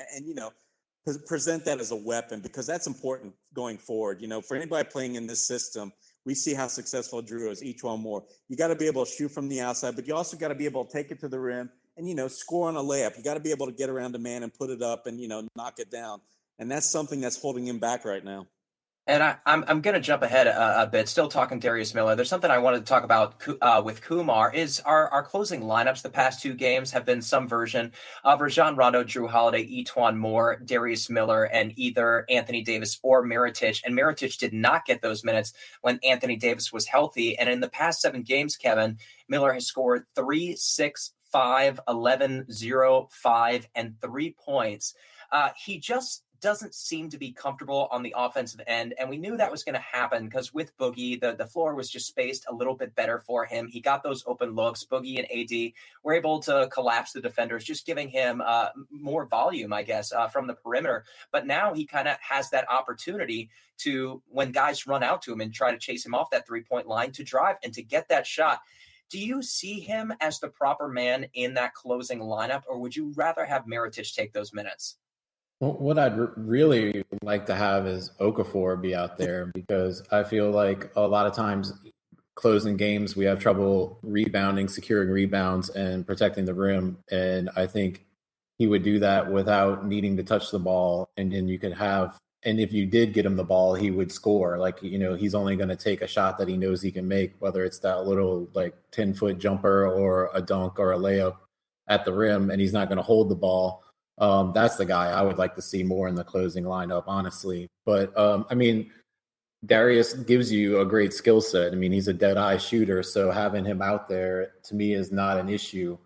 and, present that as a weapon because that's important going forward. For anybody playing in this system, we see how successful Drew is, each one more. You got to be able to shoot from the outside, but you also got to be able to take it to the rim and, score on a layup. You got to be able to get around a man and put it up and, knock it down. And that's something that's holding him back right now. And I'm going to jump ahead a bit, still talking Darius Miller. There's something I wanted to talk about with Kumar is our closing lineups. The past 2 games have been some version of Rajon Rondo, Drew Holiday, E'Twaun Moore, Darius Miller, and either Anthony Davis or Mirotic. And Mirotic did not get those minutes when Anthony Davis was healthy. And in the past 7 games, Kevin, Miller has scored 3, 6, 5, 11, 0, 5, and 3 points. He just doesn't seem to be comfortable on the offensive end. And we knew that was going to happen because with Boogie, the floor was just spaced a little bit better for him. He got those open looks. Boogie and AD were able to collapse the defenders, just giving him more volume, I guess, from the perimeter. But now he kind of has that opportunity to, when guys run out to him and try to chase him off that 3-point line, to drive and to get that shot. Do you see him as the proper man in that closing lineup, or would you rather have Mirotic take those minutes? Well, what I'd really like to have is Okafor be out there, because I feel like a lot of times closing games, we have trouble rebounding, securing rebounds, and protecting the rim. And I think he would do that without needing to touch the ball. And then you could have, and if you did get him the ball, he would score. Like, you know, he's only going to take a shot that he knows he can make, whether it's that little like 10-foot jumper or a dunk or a layup at the rim, and he's not going to hold the ball. That's the guy I would like to see more in the closing lineup, honestly. But I mean, Darius gives you a great skill set. I mean, he's a dead eye shooter, so having him out there to me is not an issue.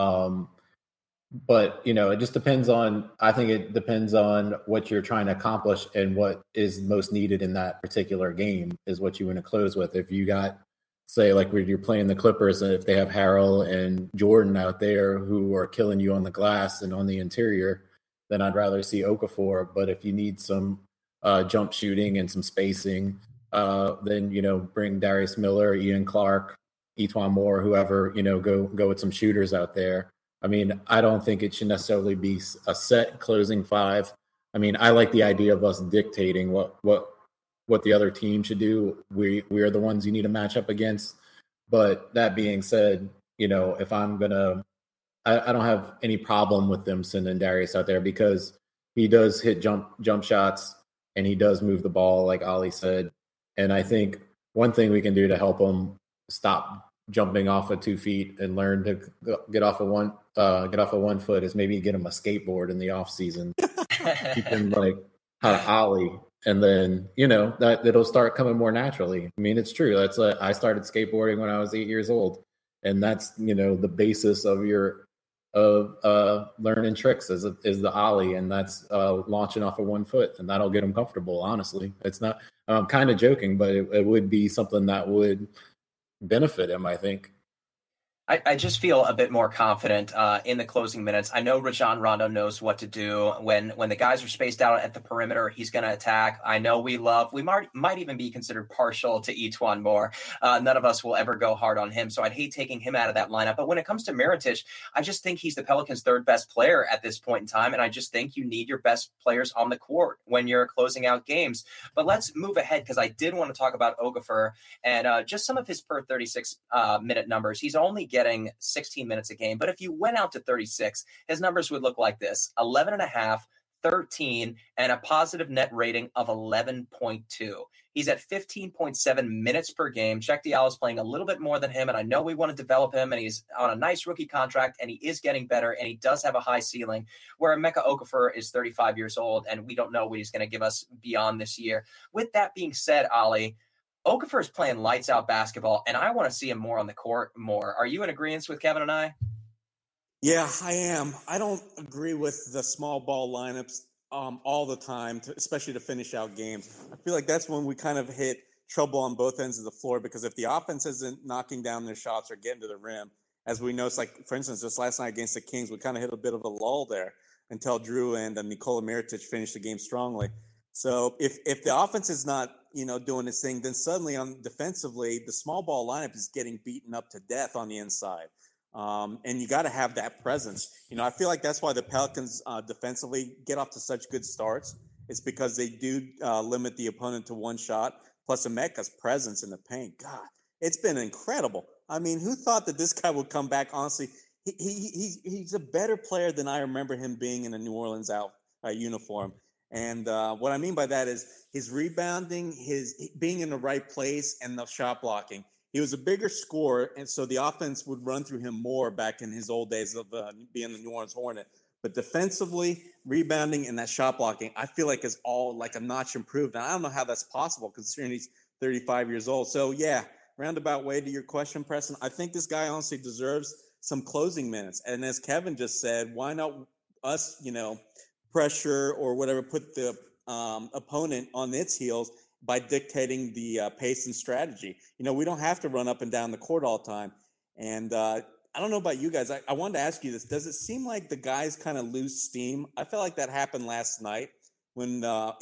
But, you know, it just depends on, I think it depends on what you're trying to accomplish, and what is most needed in that particular game is what you want to close with. If you got, say, like when you're playing the Clippers, and if they have Harrell and Jordan out there who are killing you on the glass and on the interior, then I'd rather see Okafor. But if you need some jump shooting and some spacing, then, you know, bring Darius Miller, Ian Clark, Etuan Moore, whoever, you know, go with some shooters out there. I mean, I don't think it should necessarily be a set closing five. I mean, I like the idea of us dictating what the other team should do. We are the ones you need to match up against. But that being said, you know, if I'm gonna, I don't have any problem with them sending Darius out there, because he does hit jump shots and he does move the ball, like Ollie said. And I think one thing we can do to help him stop jumping off of 2 feet and learn to get off of one foot is maybe get him a skateboard in the off season. He can like how to ollie, and then, you know, that it'll start coming more naturally. I mean, it's true. That's I started skateboarding when I was 8 years old, and that's, you know, the basis of learning tricks is the ollie, and that's launching off of 1 foot, and that'll get him comfortable. Honestly, it's not. I'm kind of joking, but it would be something that would benefit him, I think. I just feel a bit more confident in the closing minutes. I know Rajon Rondo knows what to do when the guys are spaced out at the perimeter. He's going to attack. I know we might even be considered partial to Etuan Moore. None of us will ever go hard on him, so I'd hate taking him out of that lineup. But when it comes to Mirotic, I just think he's the Pelicans' third best player at this point in time, and I just think you need your best players on the court when you're closing out games. But let's move ahead, because I did want to talk about Okafor and just some of his per 36 minute numbers. He's only getting 16 minutes a game, but if you went out to 36, his numbers would look like this: 11.5, 13, and a positive net rating of 11.2. He's at 15.7 minutes per game. Cheick Diallo is playing a little bit more than him, and I know we want to develop him, and he's on a nice rookie contract, and he is getting better, and he does have a high ceiling, where Emeka Okafor is 35 years old, and we don't know what he's going to give us beyond this year. With that being said, Ollie, Okafor is playing lights out basketball, and I want to see him more on the court more. Are you in agreement with Kevin and I? Yeah, I am. I don't agree with the small ball lineups all the time, especially to finish out games. I feel like that's when we kind of hit trouble on both ends of the floor, because if the offense isn't knocking down their shots or getting to the rim, as we know, it's like, for instance, just last night against the Kings, we kind of hit a bit of a lull there until Drew and Nikola Mirotic finished the game strongly. So if the offense is not, you know, doing its thing, then suddenly on defensively, the small ball lineup is getting beaten up to death on the inside. And you got to have that presence. You know, I feel like that's why the Pelicans defensively get off to such good starts. It's because they do limit the opponent to one shot, plus Emeka's presence in the paint. God, it's been incredible. I mean, who thought that this guy would come back? Honestly, he's a better player than I remember him being in a New Orleans uniform. And what I mean by that is his rebounding, his being in the right place, and the shot blocking. He was a bigger scorer, and so the offense would run through him more back in his old days of being the New Orleans Hornet. But defensively, rebounding, and that shot blocking, I feel like is all like a notch improved. And I don't know how that's possible considering he's 35 years old. So, yeah, roundabout way to your question, Preston, I think this guy honestly deserves some closing minutes. And as Kevin just said, why not us, you know, pressure or whatever, put the opponent on its heels by dictating the pace and strategy. We don't have to run up and down the court all the time. And I don't know about you guys. I wanted to ask you this. Does it seem like the guys kind of lose steam? I felt like that happened last night when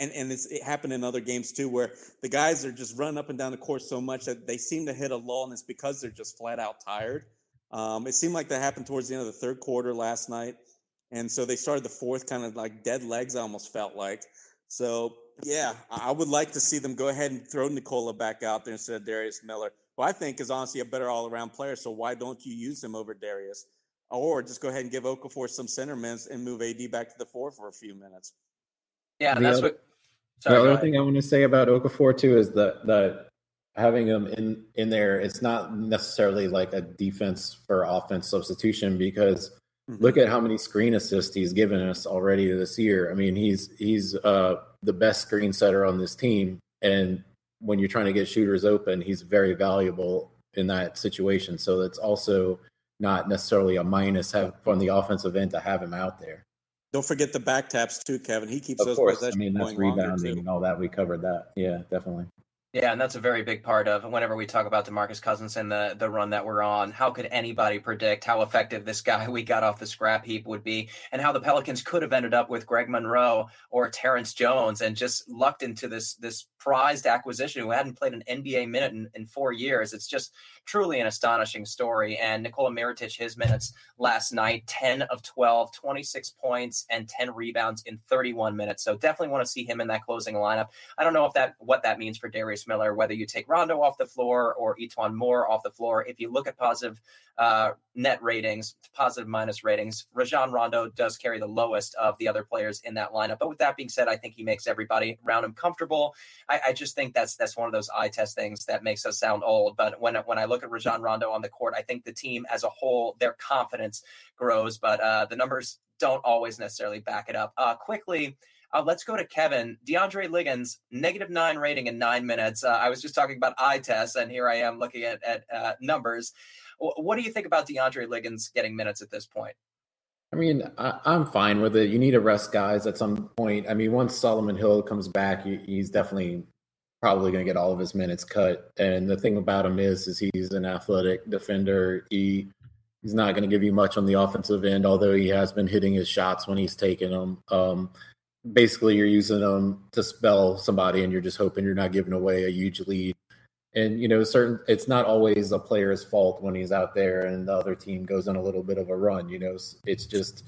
it happened in other games too, where the guys are just running up and down the court so much that they seem to hit a lull, and it's because they're just flat out tired. It seemed like that happened towards the end of the third quarter last night. And so they started the fourth kind of like dead legs, I almost felt like. So, yeah, I would like to see them go ahead and throw Nikola back out there instead of Darius Miller, who I think is honestly a better all-around player. So why don't you use him over Darius? Or just go ahead and give Okafor some center minutes and move AD back to the 4 for a few minutes. Yeah, the other thing I want to say about Okafor, too, is that having him in there, it's not necessarily like a defense for offense substitution, because look at how many screen assists he's given us already this year. I mean, he's the best screen setter on this team. And when you're trying to get shooters open, he's very valuable in that situation. So it's also not necessarily a minus from the offensive end to have him out there. Don't forget the back taps too, Kevin. He keeps those possessions. I mean, that's going rebounding and all that. We covered that. Yeah, definitely. Yeah, and that's a very big part of whenever we talk about DeMarcus Cousins and the run that we're on. How could anybody predict how effective this guy we got off the scrap heap would be, and how the Pelicans could have ended up with Greg Monroe or Terrence Jones and just lucked into this prized acquisition who hadn't played an NBA minute in 4 years. It's just truly an astonishing story. And Nikola Mirotic, his minutes last night, 10 of 12, 26 points and 10 rebounds in 31 minutes. So definitely want to see him in that closing lineup. I don't know what that means for Darius Miller, whether you take Rondo off the floor or Etuan Moore off the floor. If you look at positive net ratings, positive minus ratings, Rajon Rondo does carry the lowest of the other players in that lineup. But with that being said, I think he makes everybody around him comfortable. I just think that's one of those eye test things that makes us sound old. But when I look at Rajon Rondo on the court, I think the team as a whole, their confidence grows. But the numbers don't always necessarily back it up. Quickly, let's go to Kevin. DeAndre Liggins, -9 rating in 9 minutes. I was just talking about eye tests, and here I am looking at numbers. What do you think about DeAndre Liggins getting minutes at this point? I mean, I'm fine with it. You need to rest guys at some point. I mean, once Solomon Hill comes back, he's definitely probably going to get all of his minutes cut. And the thing about him is he's an athletic defender. He's not going to give you much on the offensive end, although he has been hitting his shots when he's taking them. Basically, you're using them to spell somebody, and you're just hoping you're not giving away a huge lead. And, it's not always a player's fault when he's out there and the other team goes on a little bit of a run. It's just,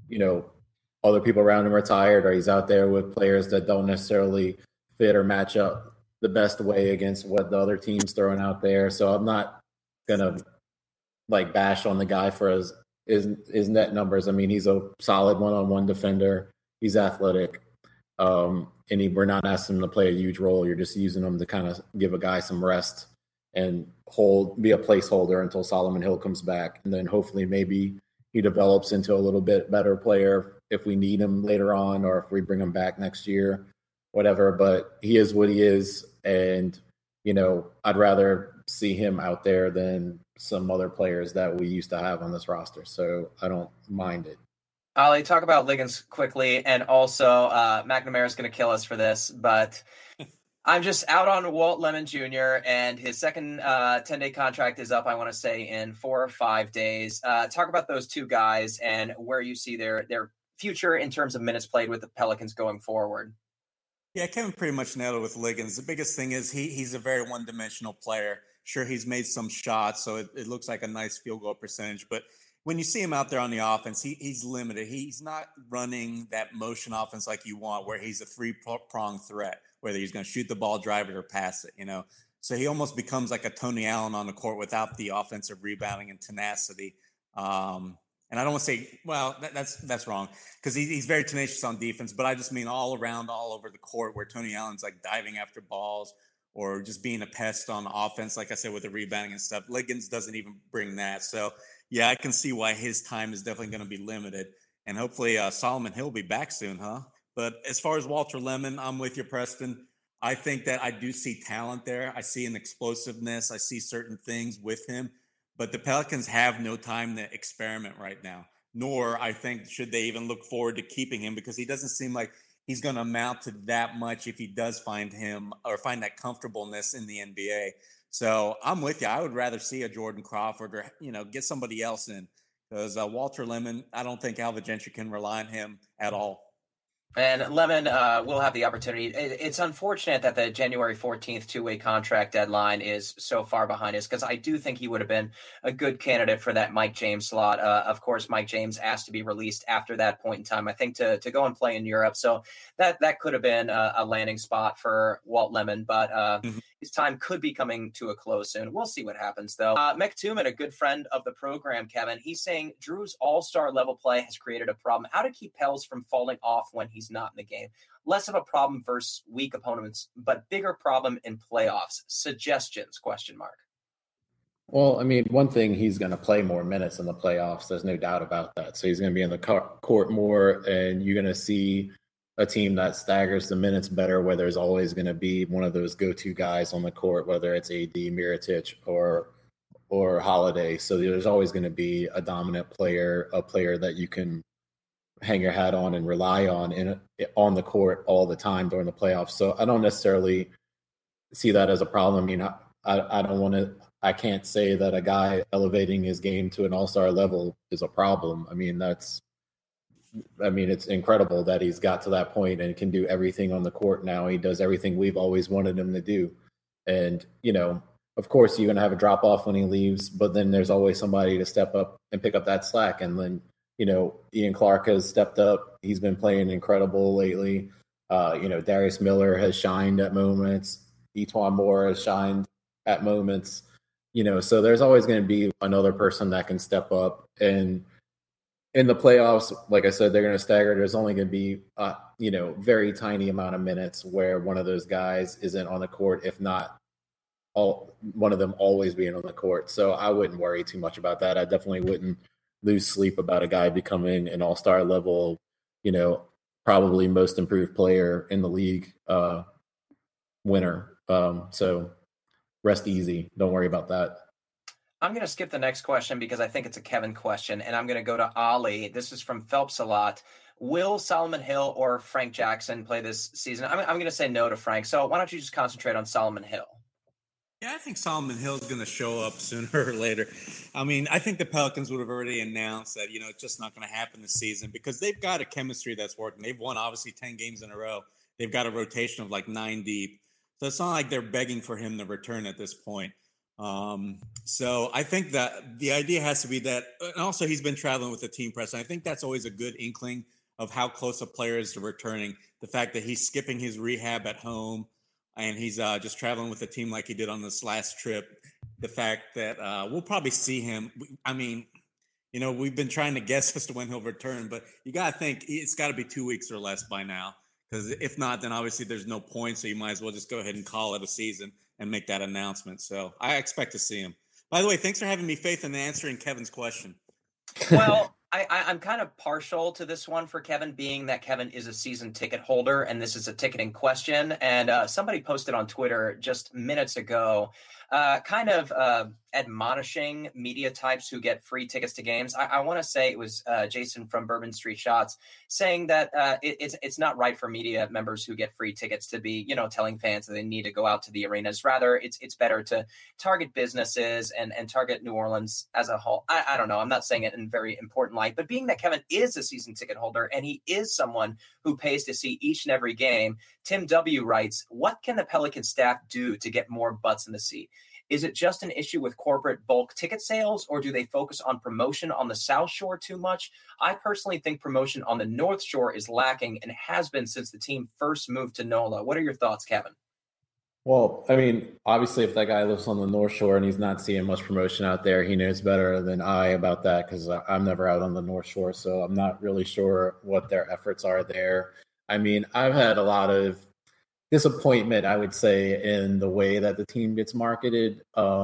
other people around him are tired, or he's out there with players that don't necessarily fit or match up the best way against what the other team's throwing out there. So I'm not going to bash on the guy for his net numbers. I mean, he's a solid one-on-one defender. He's athletic. And we're not asking him to play a huge role. You're just using him to kind of give a guy some rest and be a placeholder until Solomon Hill comes back. And then hopefully maybe he develops into a little bit better player if we need him later on, or if we bring him back next year, whatever. But he is what he is. And, I'd rather see him out there than some other players that we used to have on this roster. So I don't mind it. Ollie, talk about Liggins quickly, and also McNamara is going to kill us for this, but I'm just out on Walt Lemon Jr., and his second 10-day contract is up, I want to say, in 4 or 5 days. Talk about those two guys and where you see their future in terms of minutes played with the Pelicans going forward. Yeah, Kevin pretty much nailed it with Liggins. The biggest thing is he's a very one-dimensional player. Sure, he's made some shots, so it looks like a nice field goal percentage, but when you see him out there on the offense, he's limited. He's not running that motion offense like you want, where he's a three-pronged threat, whether he's going to shoot the ball, drive it, or pass it, So he almost becomes like a Tony Allen on the court without the offensive rebounding and tenacity. And I don't want to say, well, that's wrong, because he's very tenacious on defense, but I just mean all around, all over the court, where Tony Allen's like diving after balls or just being a pest on offense, like I said, with the rebounding and stuff. Liggins doesn't even bring that. So, yeah, I can see why his time is definitely going to be limited. And hopefully Solomon Hill will be back soon, huh? But as far as Walter Lemon, I'm with you, Preston. I think that I do see talent there. I see an explosiveness. I see certain things with him. But the Pelicans have no time to experiment right now. nor I think should they even look forward to keeping him, because he doesn't seem like he's going to amount to that much if he does find him or find that comfortableness in the NBA. So I'm with you. I would rather see a Jordan Crawford or, get somebody else in, because Walter Lemon, I don't think Alvin Gentry can rely on him at all. And Lemon will have the opportunity. It's unfortunate that the January 14th two-way contract deadline is so far behind us, because I do think he would have been a good candidate for that Mike James slot. Of course, Mike James asked to be released after that point in time, I think, to go and play in Europe. So that could have been a landing spot for Walt Lemon, but his time could be coming to a close soon. We'll see what happens, though. McTuman, a good friend of the program, Kevin, he's saying Drew's all-star level play has created a problem. How to keep Pels from falling off when he's not in the game? Less of a problem versus weak opponents, but bigger problem in playoffs. Suggestions, ? Well, I mean, one thing, he's going to play more minutes in the playoffs. There's no doubt about that. So he's going to be in the court more, and you're going to see a team that staggers the minutes better, where there's always going to be one of those go-to guys on the court, whether it's AD, Mirotic, or Holiday. So there's always going to be a dominant player, a player that you can hang your hat on and rely on on the court all the time during the playoffs. So I don't necessarily see that as a problem. I mean, I can't say that a guy elevating his game to an all-star level is a problem. I mean, it's incredible that he's got to that point and can do everything on the court now. He does everything we've always wanted him to do. And, of course, you're going to have a drop-off when he leaves, but then there's always somebody to step up and pick up that slack. And then, Ian Clark has stepped up. He's been playing incredible lately. Darius Miller has shined at moments. Etuan Moore has shined at moments. So there's always going to be another person that can step up. And in the playoffs, like I said, they're going to stagger. There's only going to be, very tiny amount of minutes where one of those guys isn't on the court, if not one of them always being on the court. So I wouldn't worry too much about that. I definitely wouldn't lose sleep about a guy becoming an all-star level, probably most improved player in the league winner. So rest easy. Don't worry about that. I'm going to skip the next question because I think it's a Kevin question, and I'm going to go to Ali. This is from Phelps a lot. Will Solomon Hill or Frank Jackson play this season? I'm going to say no to Frank. So why don't you just concentrate on Solomon Hill? Yeah, I think Solomon Hill is going to show up sooner or later. I mean, I think the Pelicans would have already announced that, it's just not going to happen this season, because they've got a chemistry that's working. They've won, obviously, 10 games in a row. They've got a rotation of like 9 deep. So it's not like they're begging for him to return at this point. So I think that the idea has to be that, and also he's been traveling with the team press. And I think that's always a good inkling of how close a player is to returning. The fact that he's skipping his rehab at home, and he's just traveling with the team like he did on this last trip. The fact that we'll probably see him. I mean, we've been trying to guess as to when he'll return, but you got to think it's got to be 2 weeks or less by now. Because if not, then obviously there's no point. So you might as well just go ahead and call it a season and make that announcement. So I expect to see him. By the way, thanks for having me faith in answering Kevin's question. Well, I'm kind of partial to this one for Kevin, being that Kevin is a season ticket holder, and this is a ticketing question. And somebody posted on Twitter just minutes ago, kind of admonishing media types who get free tickets to games. I want to say it was Jason from Bourbon Street Shots saying that it's not right for media members who get free tickets to be, telling fans that they need to go out to the arenas. Rather, it's better to target businesses and target New Orleans as a whole. I don't know. I'm not saying it in very important light, but being that Kevin is a season ticket holder and he is someone who pays to see each and every game, Tim W. writes, what can the Pelican staff do to get more butts in the seat? Is it just an issue with corporate bulk ticket sales, or do they focus on promotion on the South Shore too much? I personally think promotion on the North Shore is lacking and has been since the team first moved to NOLA. What are your thoughts, Kevin? Well, I mean, obviously, if that guy lives on the North Shore and he's not seeing much promotion out there, he knows better than I about that, because I'm never out on the North Shore, so I'm not really sure what their efforts are there. I mean, I've had a lot of disappointment, I would say, in the way that the team gets marketed.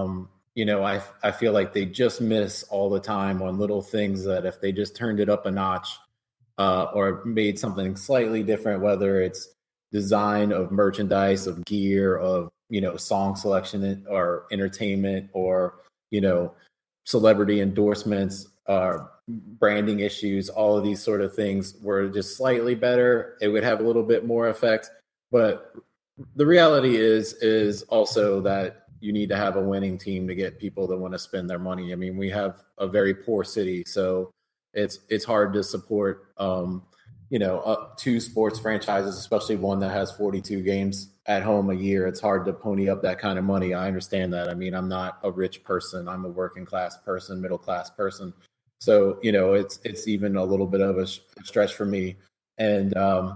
I feel like they just miss all the time on little things that if they just turned it up a notch or made something slightly different, whether it's design of merchandise, of gear, of, song selection or entertainment or, celebrity endorsements, branding issues, all of these sort of things were just slightly better, it would have a little bit more effect. But the reality is also that you need to have a winning team to get people to want to spend their money. I mean, we have a very poor city, so it's hard to support, two sports franchises, especially one that has 42 games at home a year. It's hard to pony up that kind of money. I understand that. I mean, I'm not a rich person. I'm a working class person, middle class person. So, it's even a little bit of a stretch for me. And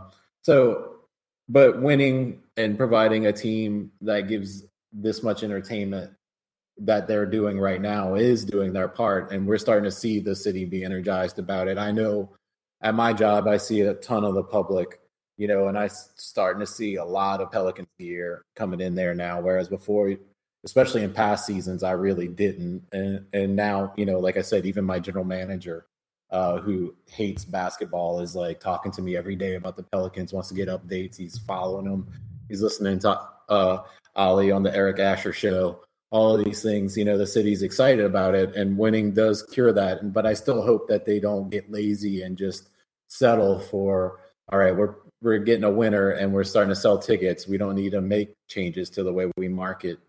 but winning and providing a team that gives this much entertainment that they're doing right now is doing their part. And we're starting to see the city be energized about it. I know at my job, I see a ton of the public, and I'm starting to see a lot of Pelicans gear coming in there now, whereas before, especially in past seasons, I really didn't. And now, like I said, even my general manager, who hates basketball, is like talking to me every day about the Pelicans, wants to get updates. He's following them. He's listening to Ollie on the Eric Asher show. All of these things, the city's excited about it, and winning does cure that. But I still hope that they don't get lazy and just settle for, all right, we're getting a winner and we're starting to sell tickets. We don't need to make changes to the way we market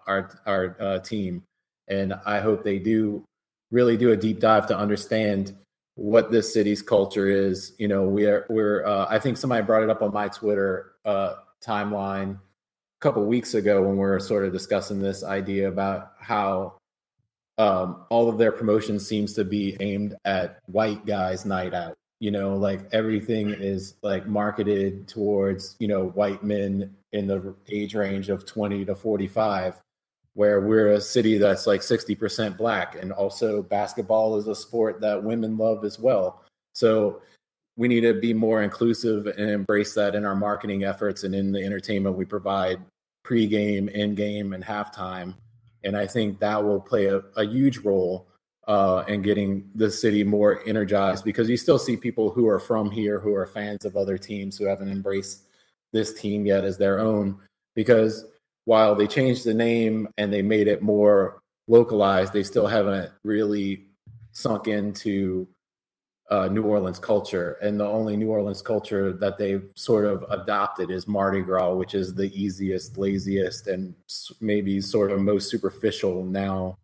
our team. And I hope they really do a deep dive to understand what this city's culture is. We're I think somebody brought it up on my Twitter timeline couple weeks ago when we were sort of discussing this idea about how all of their promotion seems to be aimed at white guys' night out. Like everything is like marketed towards, white men in the age range of 20 to 45, where we're a city that's like 60% Black. And also basketball is a sport that women love as well. So we need to be more inclusive and embrace that in our marketing efforts and in the entertainment we provide pregame, in-game, and halftime. And I think that will play a huge role in getting the city more energized, because you still see people who are from here who are fans of other teams who haven't embraced this team yet as their own. Because while they changed the name and they made it more localized, they still haven't really sunk into New Orleans culture. And the only New Orleans culture that they've sort of adopted is Mardi Gras, which is the easiest, laziest, and maybe sort of most superficial now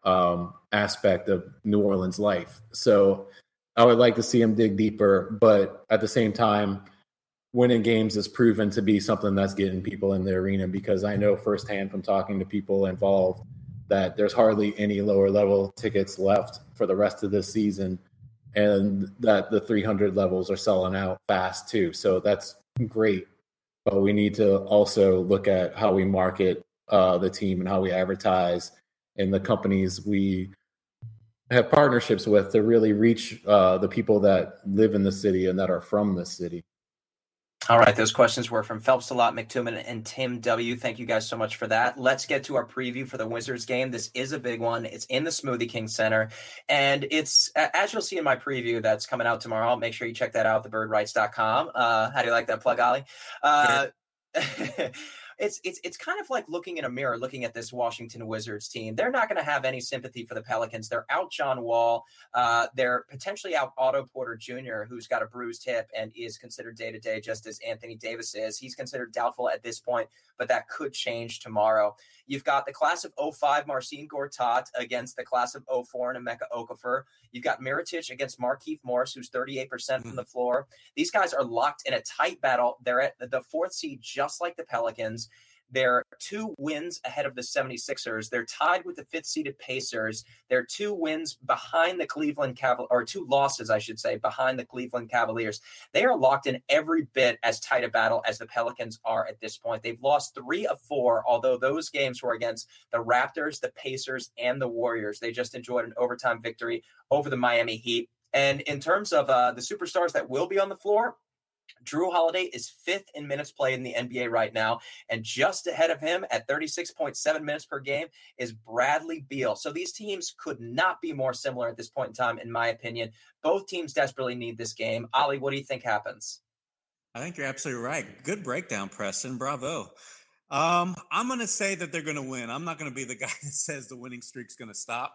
aspect of New Orleans life. So I would like to see them dig deeper, but at the same time, winning games is proven to be something that's getting people in the arena, because I know firsthand from talking to people involved that there's hardly any lower level tickets left for the rest of this season, and that the 300 levels are selling out fast too. So that's great. But we need to also look at how we market the team and how we advertise, and the companies we have partnerships with to really reach the people that live in the city and that are from the city. All right, those questions were from Phelps a lot, McTuman, and Tim W. Thank you guys so much for that. Let's get to our preview for the Wizards game. This is a big one. It's in the Smoothie King Center, and it's, as you'll see in my preview that's coming out tomorrow. Make sure you check that out, thebirdwrites.com. How do you like that plug, Ollie? It's kind of like looking in a mirror, looking at this Washington Wizards team. They're not going to have any sympathy for the Pelicans. They're out John Wall. They're potentially out Otto Porter Jr., who's got a bruised hip and is considered day-to-day, just as Anthony Davis is. He's considered doubtful at this point, but that could change tomorrow. You've got the class of 05 Marcin Gortat against the class of 04 and Emeka Okafor. You've got Mirotic against Markieff Morris, who's 38% from the floor. These guys are locked in a tight battle. They're at the fourth seed, just like the Pelicans. They're 2 wins ahead of the 76ers. They're tied with the 5th-seeded Pacers. They're 2 wins behind the Cleveland Cavaliers, or 2 losses, I should say, behind the Cleveland Cavaliers. They are locked in every bit as tight a battle as the Pelicans are at this point. They've lost 3 of 4, although those games were against the Raptors, the Pacers, and the Warriors. They just enjoyed an overtime victory over the Miami Heat. And in terms of the superstars that will be on the floor, Drew Holiday is 5th in minutes played in the NBA right now, and just ahead of him at 36.7 minutes per game is Bradley Beal. So these teams could not be more similar at this point in time, in my opinion. Both teams desperately need this game. Ollie, what do you think happens? I think you're absolutely right. Good breakdown, Preston. Bravo. I'm going to say that they're going to win. I'm not going to be the guy that says the winning streak's going to stop.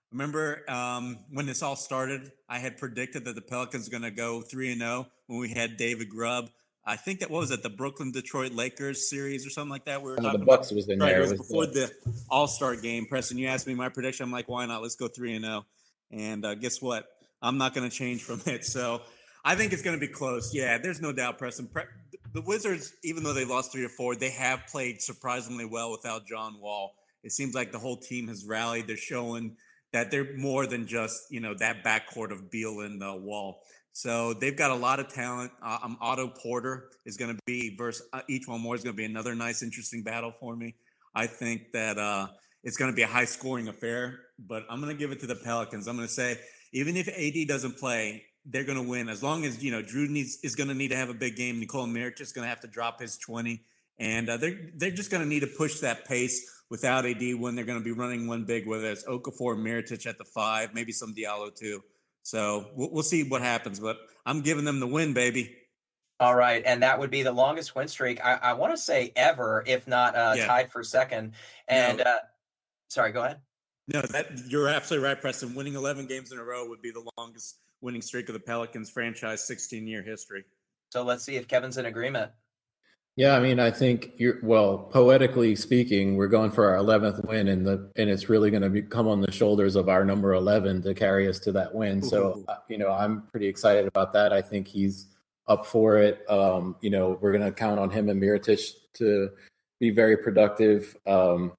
Remember when this all started, I had predicted that the Pelicans were going to go 3-0 when we had David Grubb. I think that, what was it, the Brooklyn-Detroit Lakers series or something like that? We were talking the Bucks about. was in right, there. it was before the All-Star game. Preston, you asked me my prediction. I'm like, why not? Let's go 3-0. And guess what? I'm not going to change from it. So I think it's going to be close. Yeah, there's no doubt, Preston. The Wizards, even though they lost 3 or 4, they have played surprisingly well without John Wall. It seems like the whole team has rallied. They're showing that they're more than just, that backcourt of Beal and Wall. So they've got a lot of talent. Otto Porter is going to be versus E'Twaun Moore is going to be another nice, interesting battle for me. I think that it's going to be a high-scoring affair, but I'm going to give it to the Pelicans. I'm going to say, even if AD doesn't play, they're going to win. As long as, Drew is going to need to have a big game. Nikola Mirotic is going to have to drop his 20. And they're just going to need to push that pace without AD when they're going to be running one big, whether it's Okafor, Mirotic at the 5, maybe some Diallo too. So we'll see what happens, but I'm giving them the win, baby. All right, and that would be the longest win streak, I want to say ever, if not tied for second. And sorry, go ahead. No, you're absolutely right, Preston. Winning 11 games in a row would be the longest winning streak of the Pelicans franchise 16-year history. So let's see if Kevin's in agreement. Yeah, I mean, I think poetically speaking, we're going for our 11th win, and it's really going to come on the shoulders of our number 11 to carry us to that win. So, I'm pretty excited about that. I think he's up for it. We're going to count on him and Mirotic to be very productive. I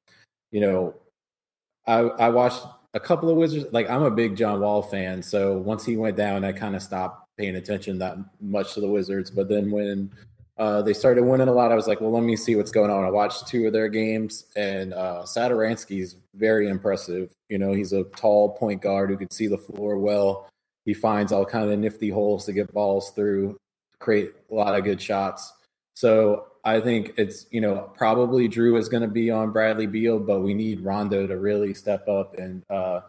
watched a couple of Wizards. Like, I'm a big John Wall fan, so once he went down, I kind of stopped paying attention that much to the Wizards. But then when they started winning a lot, I was like, well, let me see what's going on. I watched 2 of their games, and Satoransky's very impressive. He's a tall point guard who can see the floor well. He finds all kind of nifty holes to get balls through, create a lot of good shots. So I think it's, probably Drew is going to be on Bradley Beal, but we need Rondo to really step up and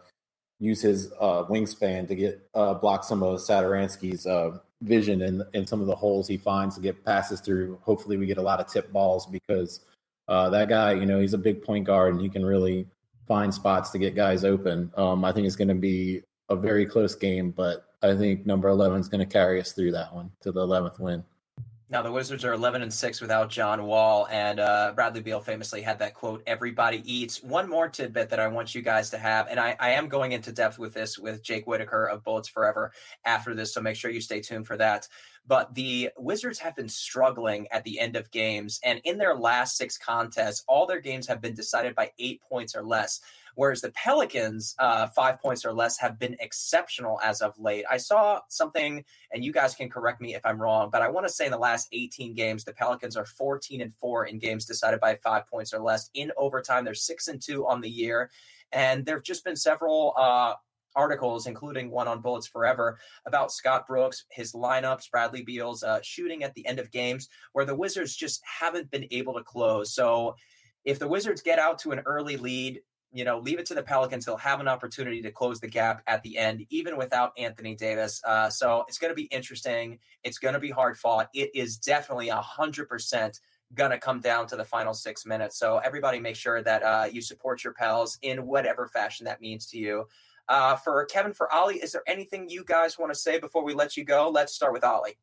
use his wingspan to get block some of Satoransky's vision and some of the holes he finds to get passes through. Hopefully we get a lot of tip balls because that guy, he's a big point guard and he can really find spots to get guys open. I think it's going to be a very close game, but I think number 11 is going to carry us through that one to the 11th win. Now, the Wizards are 11-6 without John Wall, and Bradley Beal famously had that quote, "Everybody eats." One more tidbit that I want you guys to have, and I am going into depth with this with Jake Whitaker of Bullets Forever after this, so make sure you stay tuned for that. But the Wizards have been struggling at the end of games, and in their last 6 contests, all their games have been decided by 8 points or less. Whereas the Pelicans, 5 points or less, have been exceptional as of late. I saw something, and you guys can correct me if I'm wrong, but I want to say in the last 18 games, the Pelicans are 14-4 in games decided by 5 points or less. In overtime, they're 6-2 on the year. And there have just been several articles, including one on Bullets Forever, about Scott Brooks, his lineups, Bradley Beal's shooting at the end of games, where the Wizards just haven't been able to close. So if the Wizards get out to an early lead, leave it to the Pelicans. They'll have an opportunity to close the gap at the end, even without Anthony Davis. So it's going to be interesting. It's going to be hard fought. It is definitely 100% going to come down to the final 6 minutes. So everybody make sure that you support your pals in whatever fashion that means to you. For Kevin, for Ollie, is there anything you guys want to say before we let you go? Let's start with Ollie.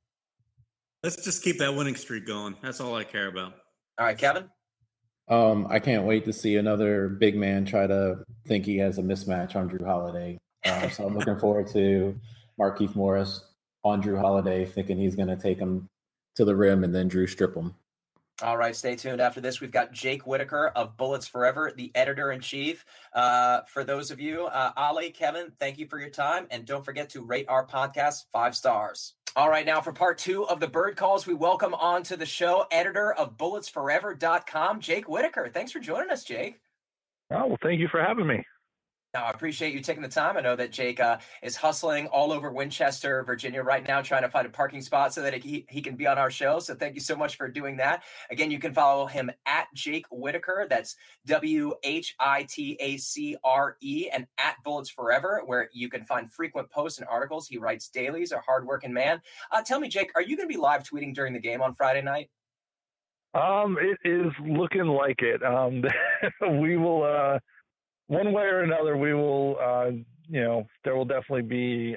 Let's just keep that winning streak going. That's all I care about. All right, Kevin? I can't wait to see another big man try to think he has a mismatch on Drew Holiday. So I'm looking forward to Markieff Morris on Drew Holiday, thinking he's going to take him to the rim and then Drew strip him. All right, stay tuned. After this, we've got Jake Whitaker of Bullets Forever, the editor-in-chief. For those of you, Ollie, Kevin, thank you for your time. And don't forget to rate our podcast 5 stars. All right, now for part 2 of the Bird Calls, we welcome on to the show editor of bulletsforever.com, Jake Whitaker. Thanks for joining us, Jake. Oh, well, thank you for having me. Now, I appreciate you taking the time. I know that Jake is hustling all over Winchester, Virginia right now, trying to find a parking spot so that he can be on our show. So thank you so much for doing that. Again, you can follow him at Jake Whitaker. That's WHITACRE, and at Bullets Forever, where you can find frequent posts and articles. He writes daily. He's a hardworking man. Tell me, Jake, are you going to be live tweeting during the game on Friday night? It is looking like it. We will one way or another, we will, there will definitely be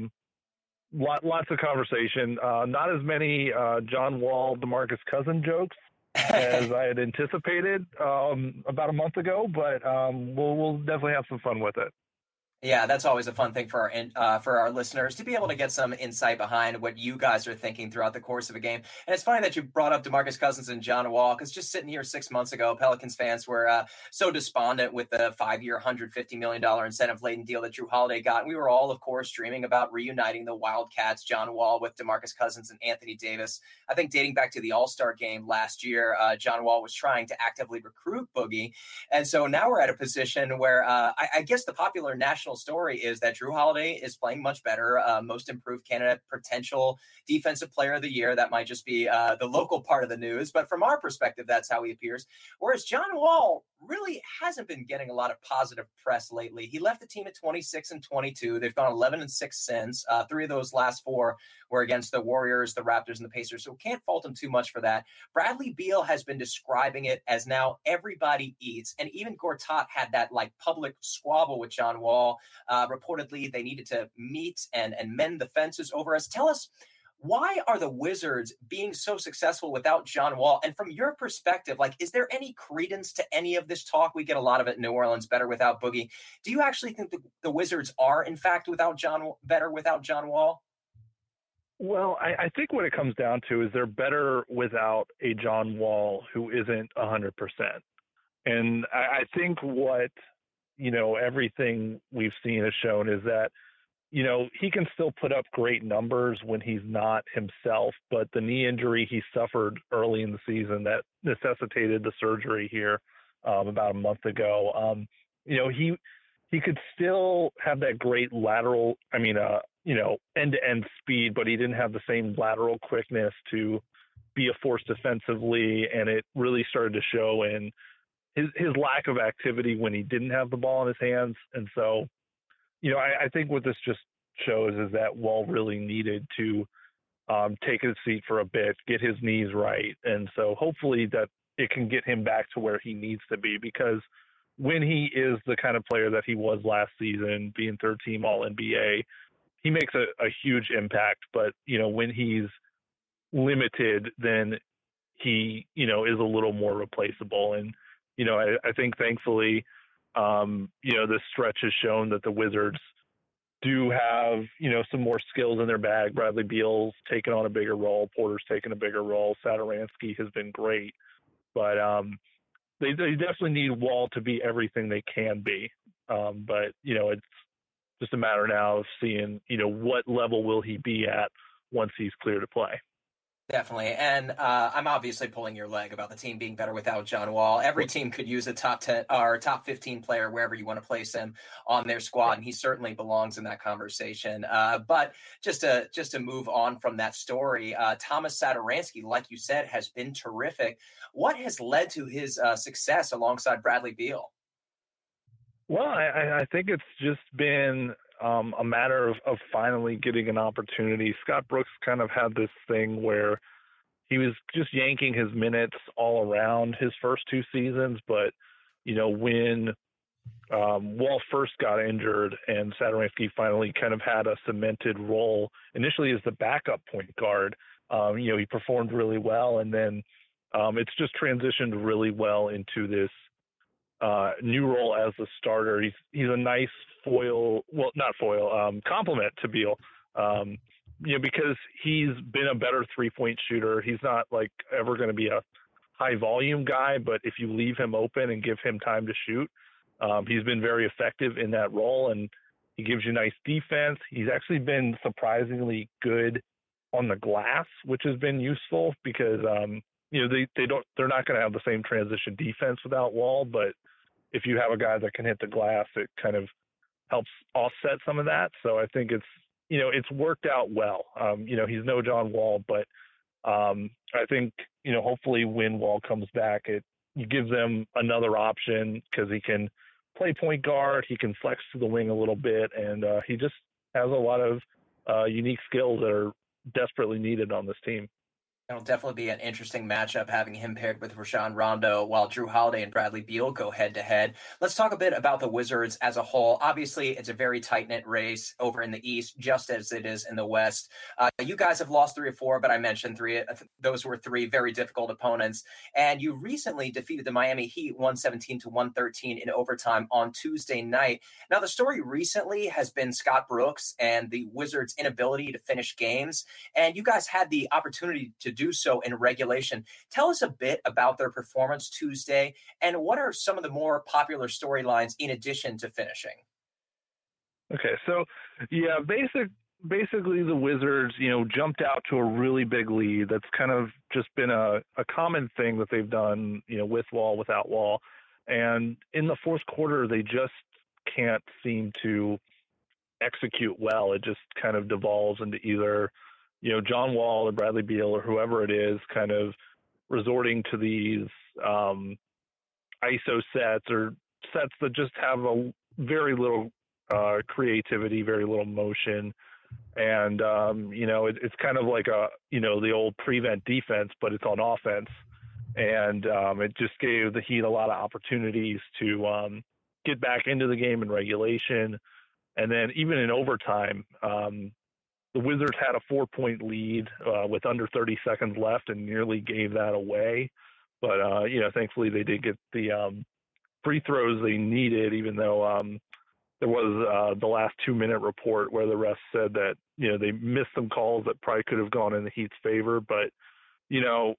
lots of conversation. Not as many John Wall, DeMarcus Cousins jokes as I had anticipated about a month ago, but we'll definitely have some fun with it. Yeah, that's always a fun thing for our listeners to be able to get some insight behind what you guys are thinking throughout the course of a game. And it's funny that you brought up DeMarcus Cousins and John Wall, because just sitting here 6 months ago, Pelicans fans were so despondent with the 5-year, $150 million incentive-laden deal that Jrue Holiday got. And we were all, of course, dreaming about reuniting the Wildcats, John Wall, with DeMarcus Cousins and Anthony Davis. I think dating back to the All-Star game last year, John Wall was trying to actively recruit Boogie. And so now we're at a position where I guess the popular national story is that Jrue Holiday is playing much better, most improved candidate, potential defensive player of the year. That might just be the local part of the news, but from our perspective, that's how he appears. Whereas John Wall really hasn't been getting a lot of positive press lately. He left the team at 26-22. They've gone 11-6 since. 3 of those last 4 were against the Warriors, the Raptors, and the Pacers, so can't fault him too much for that. Bradley Beal has been describing it as now everybody eats, and even Gortat had that public squabble with John Wall. Reportedly, they needed to meet and mend the fences over us. Tell us, why are the Wizards being so successful without John Wall? And from your perspective, is there any credence to any of this talk? We get a lot of it in New Orleans, better without Boogie. Do you actually think the Wizards are, in fact, better without John Wall? Well, I think what it comes down to is they're better without a John Wall who isn't 100%. And I think what, everything we've seen has shown is that, he can still put up great numbers when he's not himself, but the knee injury he suffered early in the season that necessitated the surgery here about a month ago, he could still have that great lateral, end-to-end speed, but he didn't have the same lateral quickness to be a force defensively, and it really started to show in his lack of activity when he didn't have the ball in his hands. And so, I think what this just shows is that Wall really needed to take his seat for a bit, get his knees right. And so hopefully that it can get him back to where he needs to be, because when he is the kind of player that he was last season, being third team All-NBA, he makes a huge impact. But, when he's limited, then he, is a little more replaceable. And, I think thankfully, this stretch has shown that the Wizards do have, some more skills in their bag. Bradley Beal's taken on a bigger role. Porter's taken a bigger role. Satoransky has been great. But they definitely need Wall to be everything they can be. But, it's just a matter now of seeing, what level will he be at once he's clear to play. Definitely. And I'm obviously pulling your leg about the team being better without John Wall. Every team could use a top 10 or top 15 player wherever you want to place him on their squad, and he certainly belongs in that conversation. But just to move on from that story, Thomas Satoransky, like you said, has been terrific. What has led to his success alongside Bradley Beal? Well, I think it's just been a matter of finally getting an opportunity. Scott Brooks kind of had this thing where he was just yanking his minutes all around his first 2 seasons. But, when Wall first got injured and Satoransky finally kind of had a cemented role, initially as the backup point guard, he performed really well. And then it's just transitioned really well into this new role as the starter. He's a nice compliment to Beal, because he's been a better 3-point shooter. He's not ever going to be a high volume guy, but if you leave him open and give him time to shoot, he's been very effective in that role, and he gives you nice defense. He's actually been surprisingly good on the glass, which has been useful because, they're not going to have the same transition defense without Wall, but if you have a guy that can hit the glass, it kind of helps offset some of that. So I think it's worked out well. He's no John Wall, but I think, hopefully when Wall comes back, it gives them another option because he can play point guard, he can flex to the wing a little bit, and he just has a lot of unique skills that are desperately needed on this team. It'll definitely be an interesting matchup having him paired with Rajon Rondo while Jrue Holiday and Bradley Beal go head-to-head. Let's talk a bit about the Wizards as a whole. Obviously, it's a very tight-knit race over in the East, just as it is in the West. You guys have lost 3 or 4, but I mentioned 3. Those were 3 very difficult opponents. And you recently defeated the Miami Heat 117-113 in overtime on Tuesday night. Now, the story recently has been Scott Brooks and the Wizards' inability to finish games. And you guys had the opportunity to do so in regulation. Tell us a bit about their performance Tuesday, and what are some of the more popular storylines in addition to finishing? Okay, so yeah, basically the Wizards, jumped out to a really big lead. That's kind of just been a common thing that they've done, with Wall, without Wall. And in the fourth quarter, they just can't seem to execute well. It just kind of devolves into either John Wall or Bradley Beal or whoever it is kind of resorting to these ISO sets or sets that just have a very little creativity, very little motion. And, it's kind of like the old prevent defense, but it's on offense. And it just gave the Heat a lot of opportunities to get back into the game in regulation. And then even in overtime, the Wizards had a 4-point lead with under 30 seconds left and nearly gave that away. But, thankfully they did get the free throws they needed, even though there was the last 2-minute report where the refs said that, they missed some calls that probably could have gone in the Heat's favor. But, the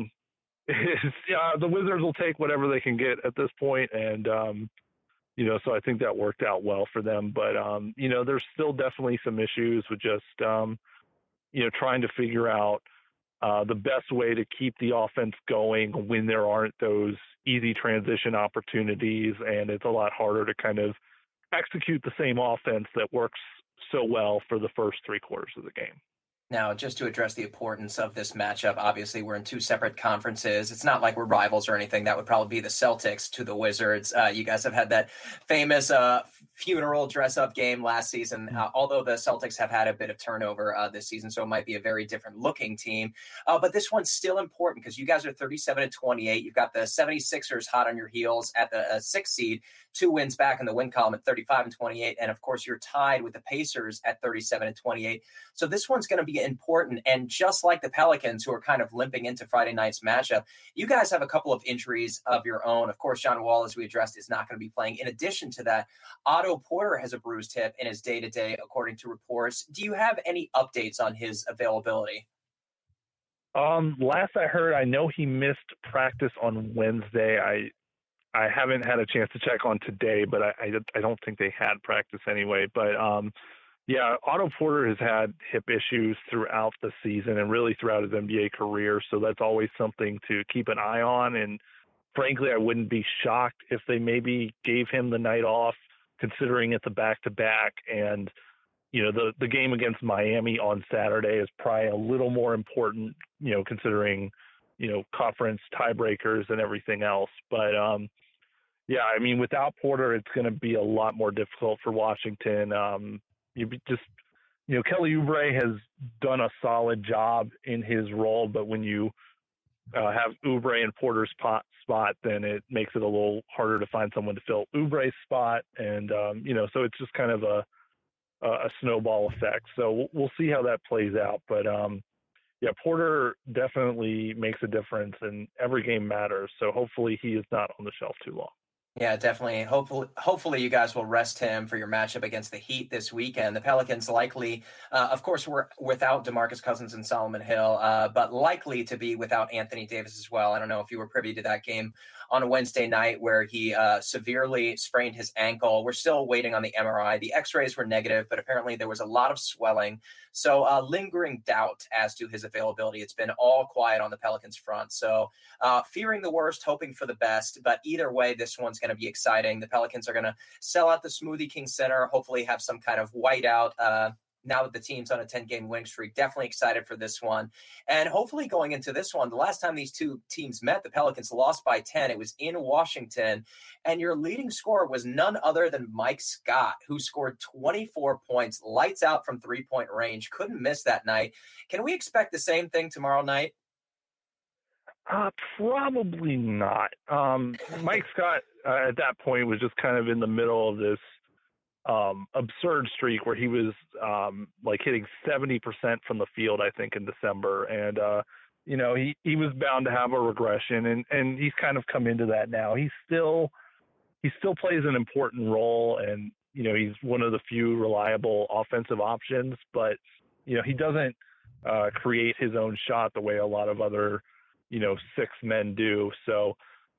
Wizards will take whatever they can get at this point. And, so I think that worked out well for them. But, there's still definitely some issues with just, trying to figure out the best way to keep the offense going when there aren't those easy transition opportunities. And it's a lot harder to kind of execute the same offense that works so well for the first 3 quarters of the game. Now, just to address the importance of this matchup, obviously we're in 2 separate conferences. It's not like we're rivals or anything. That would probably be the Celtics to the Wizards. You guys have had that famous funeral dress-up game last season, although the Celtics have had a bit of turnover this season, so it might be a very different-looking team. But this one's still important because you guys are 37-28. You've got the 76ers hot on your heels at the 6th seed, 2 wins back in the win column at 35-28. And, of course, you're tied with the Pacers at 37-28. So this one's going to be important. And just like the Pelicans, who are kind of limping into Friday night's matchup, you guys have a couple of injuries of your own. Of course, John Wall, as we addressed, is not going to be playing. In addition to that, Otto Porter has a bruised hip in his day-to-day, according to reports. Do you have any updates on his availability? Last I heard, I know he missed practice on Wednesday. I haven't had a chance to check on today, but I don't think they had practice anyway. But yeah, Otto Porter has had hip issues throughout the season and really throughout his NBA career. So that's always something to keep an eye on. And frankly, I wouldn't be shocked if they maybe gave him the night off, considering it's a back-to-back. And, the game against Miami on Saturday is probably a little more important, considering, conference tiebreakers and everything else. But, yeah, I mean, without Porter, it's going to be a lot more difficult for Washington. Kelly Oubre has done a solid job in his role, but when you have Oubre in Porter's spot, then it makes it a little harder to find someone to fill Oubre's spot. And, so it's just kind of a snowball effect. So we'll see how that plays out. But, yeah, Porter definitely makes a difference, and every game matters. So hopefully he is not on the shelf too long. Yeah, definitely. Hopefully you guys will rest him for your matchup against the Heat this weekend. The Pelicans likely, of course, were without DeMarcus Cousins and Solomon Hill, but likely to be without Anthony Davis as well. I don't know if you were privy to that game on a Wednesday night where he severely sprained his ankle. We're still waiting on the MRI. The x-rays were negative, but apparently there was a lot of swelling. So lingering doubt as to his availability. It's been all quiet on the Pelicans front. So fearing the worst, hoping for the best. But either way, this one's going to be exciting. The Pelicans are going to sell out the Smoothie King Center, hopefully have some kind of whiteout now that the team's on a 10-game winning streak. Definitely excited for this one. And hopefully going into this one, the last time these two teams met, the Pelicans lost by 10. It was in Washington. And your leading scorer was none other than Mike Scott, who scored 24 points, lights out from three-point range. Couldn't miss that night. Can we expect the same thing tomorrow night? Probably not. Mike Scott at that point was just kind of in the middle of this absurd streak where he was like hitting 70% from the field, I think, in December. And, he was bound to have a regression, and he's kind of come into that now. He still plays an important role, and, he's one of the few reliable offensive options, but, he doesn't create his own shot the way a lot of other, 6 men do. So,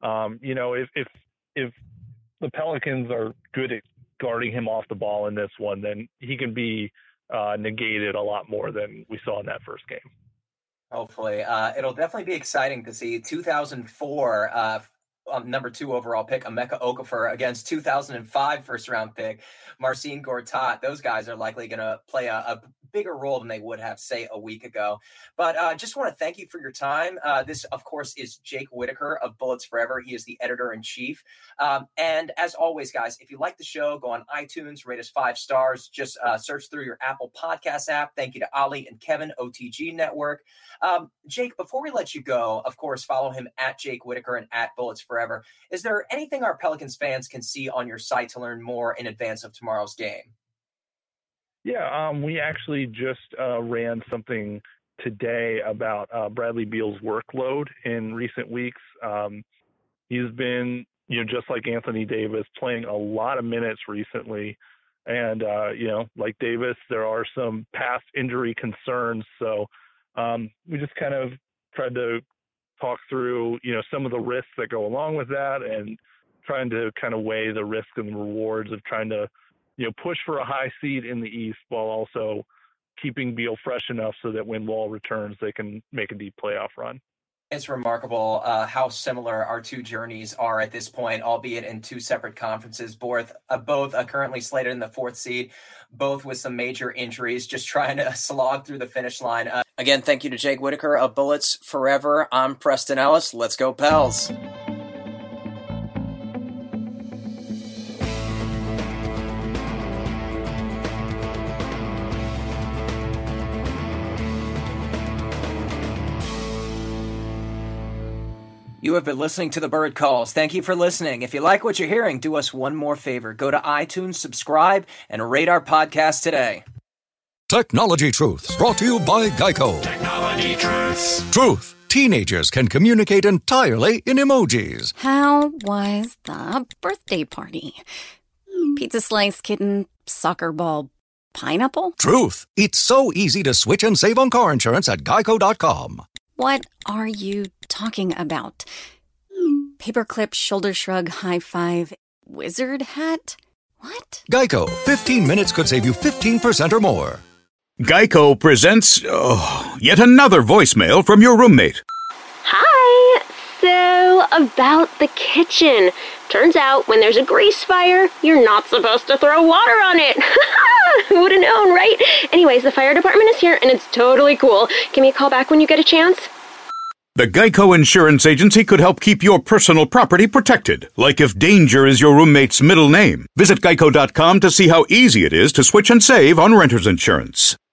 if the Pelicans are good at guarding him off the ball in this one, then he can be negated a lot more than we saw in that first game. Hopefully. It'll definitely be exciting to see 2004 number 2 overall pick, Emeka Okafor, against 2005 first-round pick, Marcin Gortat. Those guys are likely going to play a bigger role than they would have, say, a week ago. But just want to thank you for your time. This, of course, is Jake Whitaker of Bullets Forever. He is the editor-in-chief. And as always, guys, if you like the show, go on iTunes, rate us 5 stars. Just search through your Apple Podcast app. Thank you to Ali and Kevin, OTG Network. Jake, before we let you go, of course, follow him at Jake Whitaker and at Bullets Forever. Is there anything our Pelicans fans can see on your site to learn more in advance of tomorrow's game? Yeah, we actually just ran something today about Bradley Beal's workload in recent weeks. He's been, just like Anthony Davis, playing a lot of minutes recently. And, like Davis, there are some past injury concerns. So we just kind of tried to talk through, some of the risks that go along with that, and trying to kind of weigh the risks and the rewards of trying to, push for a high seed in the East while also keeping Beal fresh enough so that when Wall returns, they can make a deep playoff run. It's remarkable how similar our two journeys are at this point, albeit in 2 separate conferences, both currently slated in the 4th seed, both with some major injuries, just trying to slog through the finish line. Again, thank you to Jake Whitaker of Bullets Forever. I'm Preston Ellis. Let's go, Pels. You have been listening to The Bird Calls. Thank you for listening. If you like what you're hearing, do us one more favor. Go to iTunes, subscribe, and rate our podcast today. Technology Truths, brought to you by Geico. Technology Truths. Truth. Teenagers can communicate entirely in emojis. How was the birthday party? Pizza slice, kitten, soccer ball, pineapple? Truth. It's so easy to switch and save on car insurance at Geico.com. What are you talking about? Paperclip, shoulder shrug, high five, wizard hat? What? Geico. 15 minutes could save you 15% or more. Geico presents yet another voicemail from your roommate. Hi. So, about the kitchen. Turns out when there's a grease fire, you're not supposed to throw water on it. Who would have known, right? Anyways, the fire department is here and it's totally cool. Give me a call back when you get a chance. The Geico Insurance Agency could help keep your personal property protected, like if danger is your roommate's middle name. Visit geico.com to see how easy it is to switch and save on renter's insurance.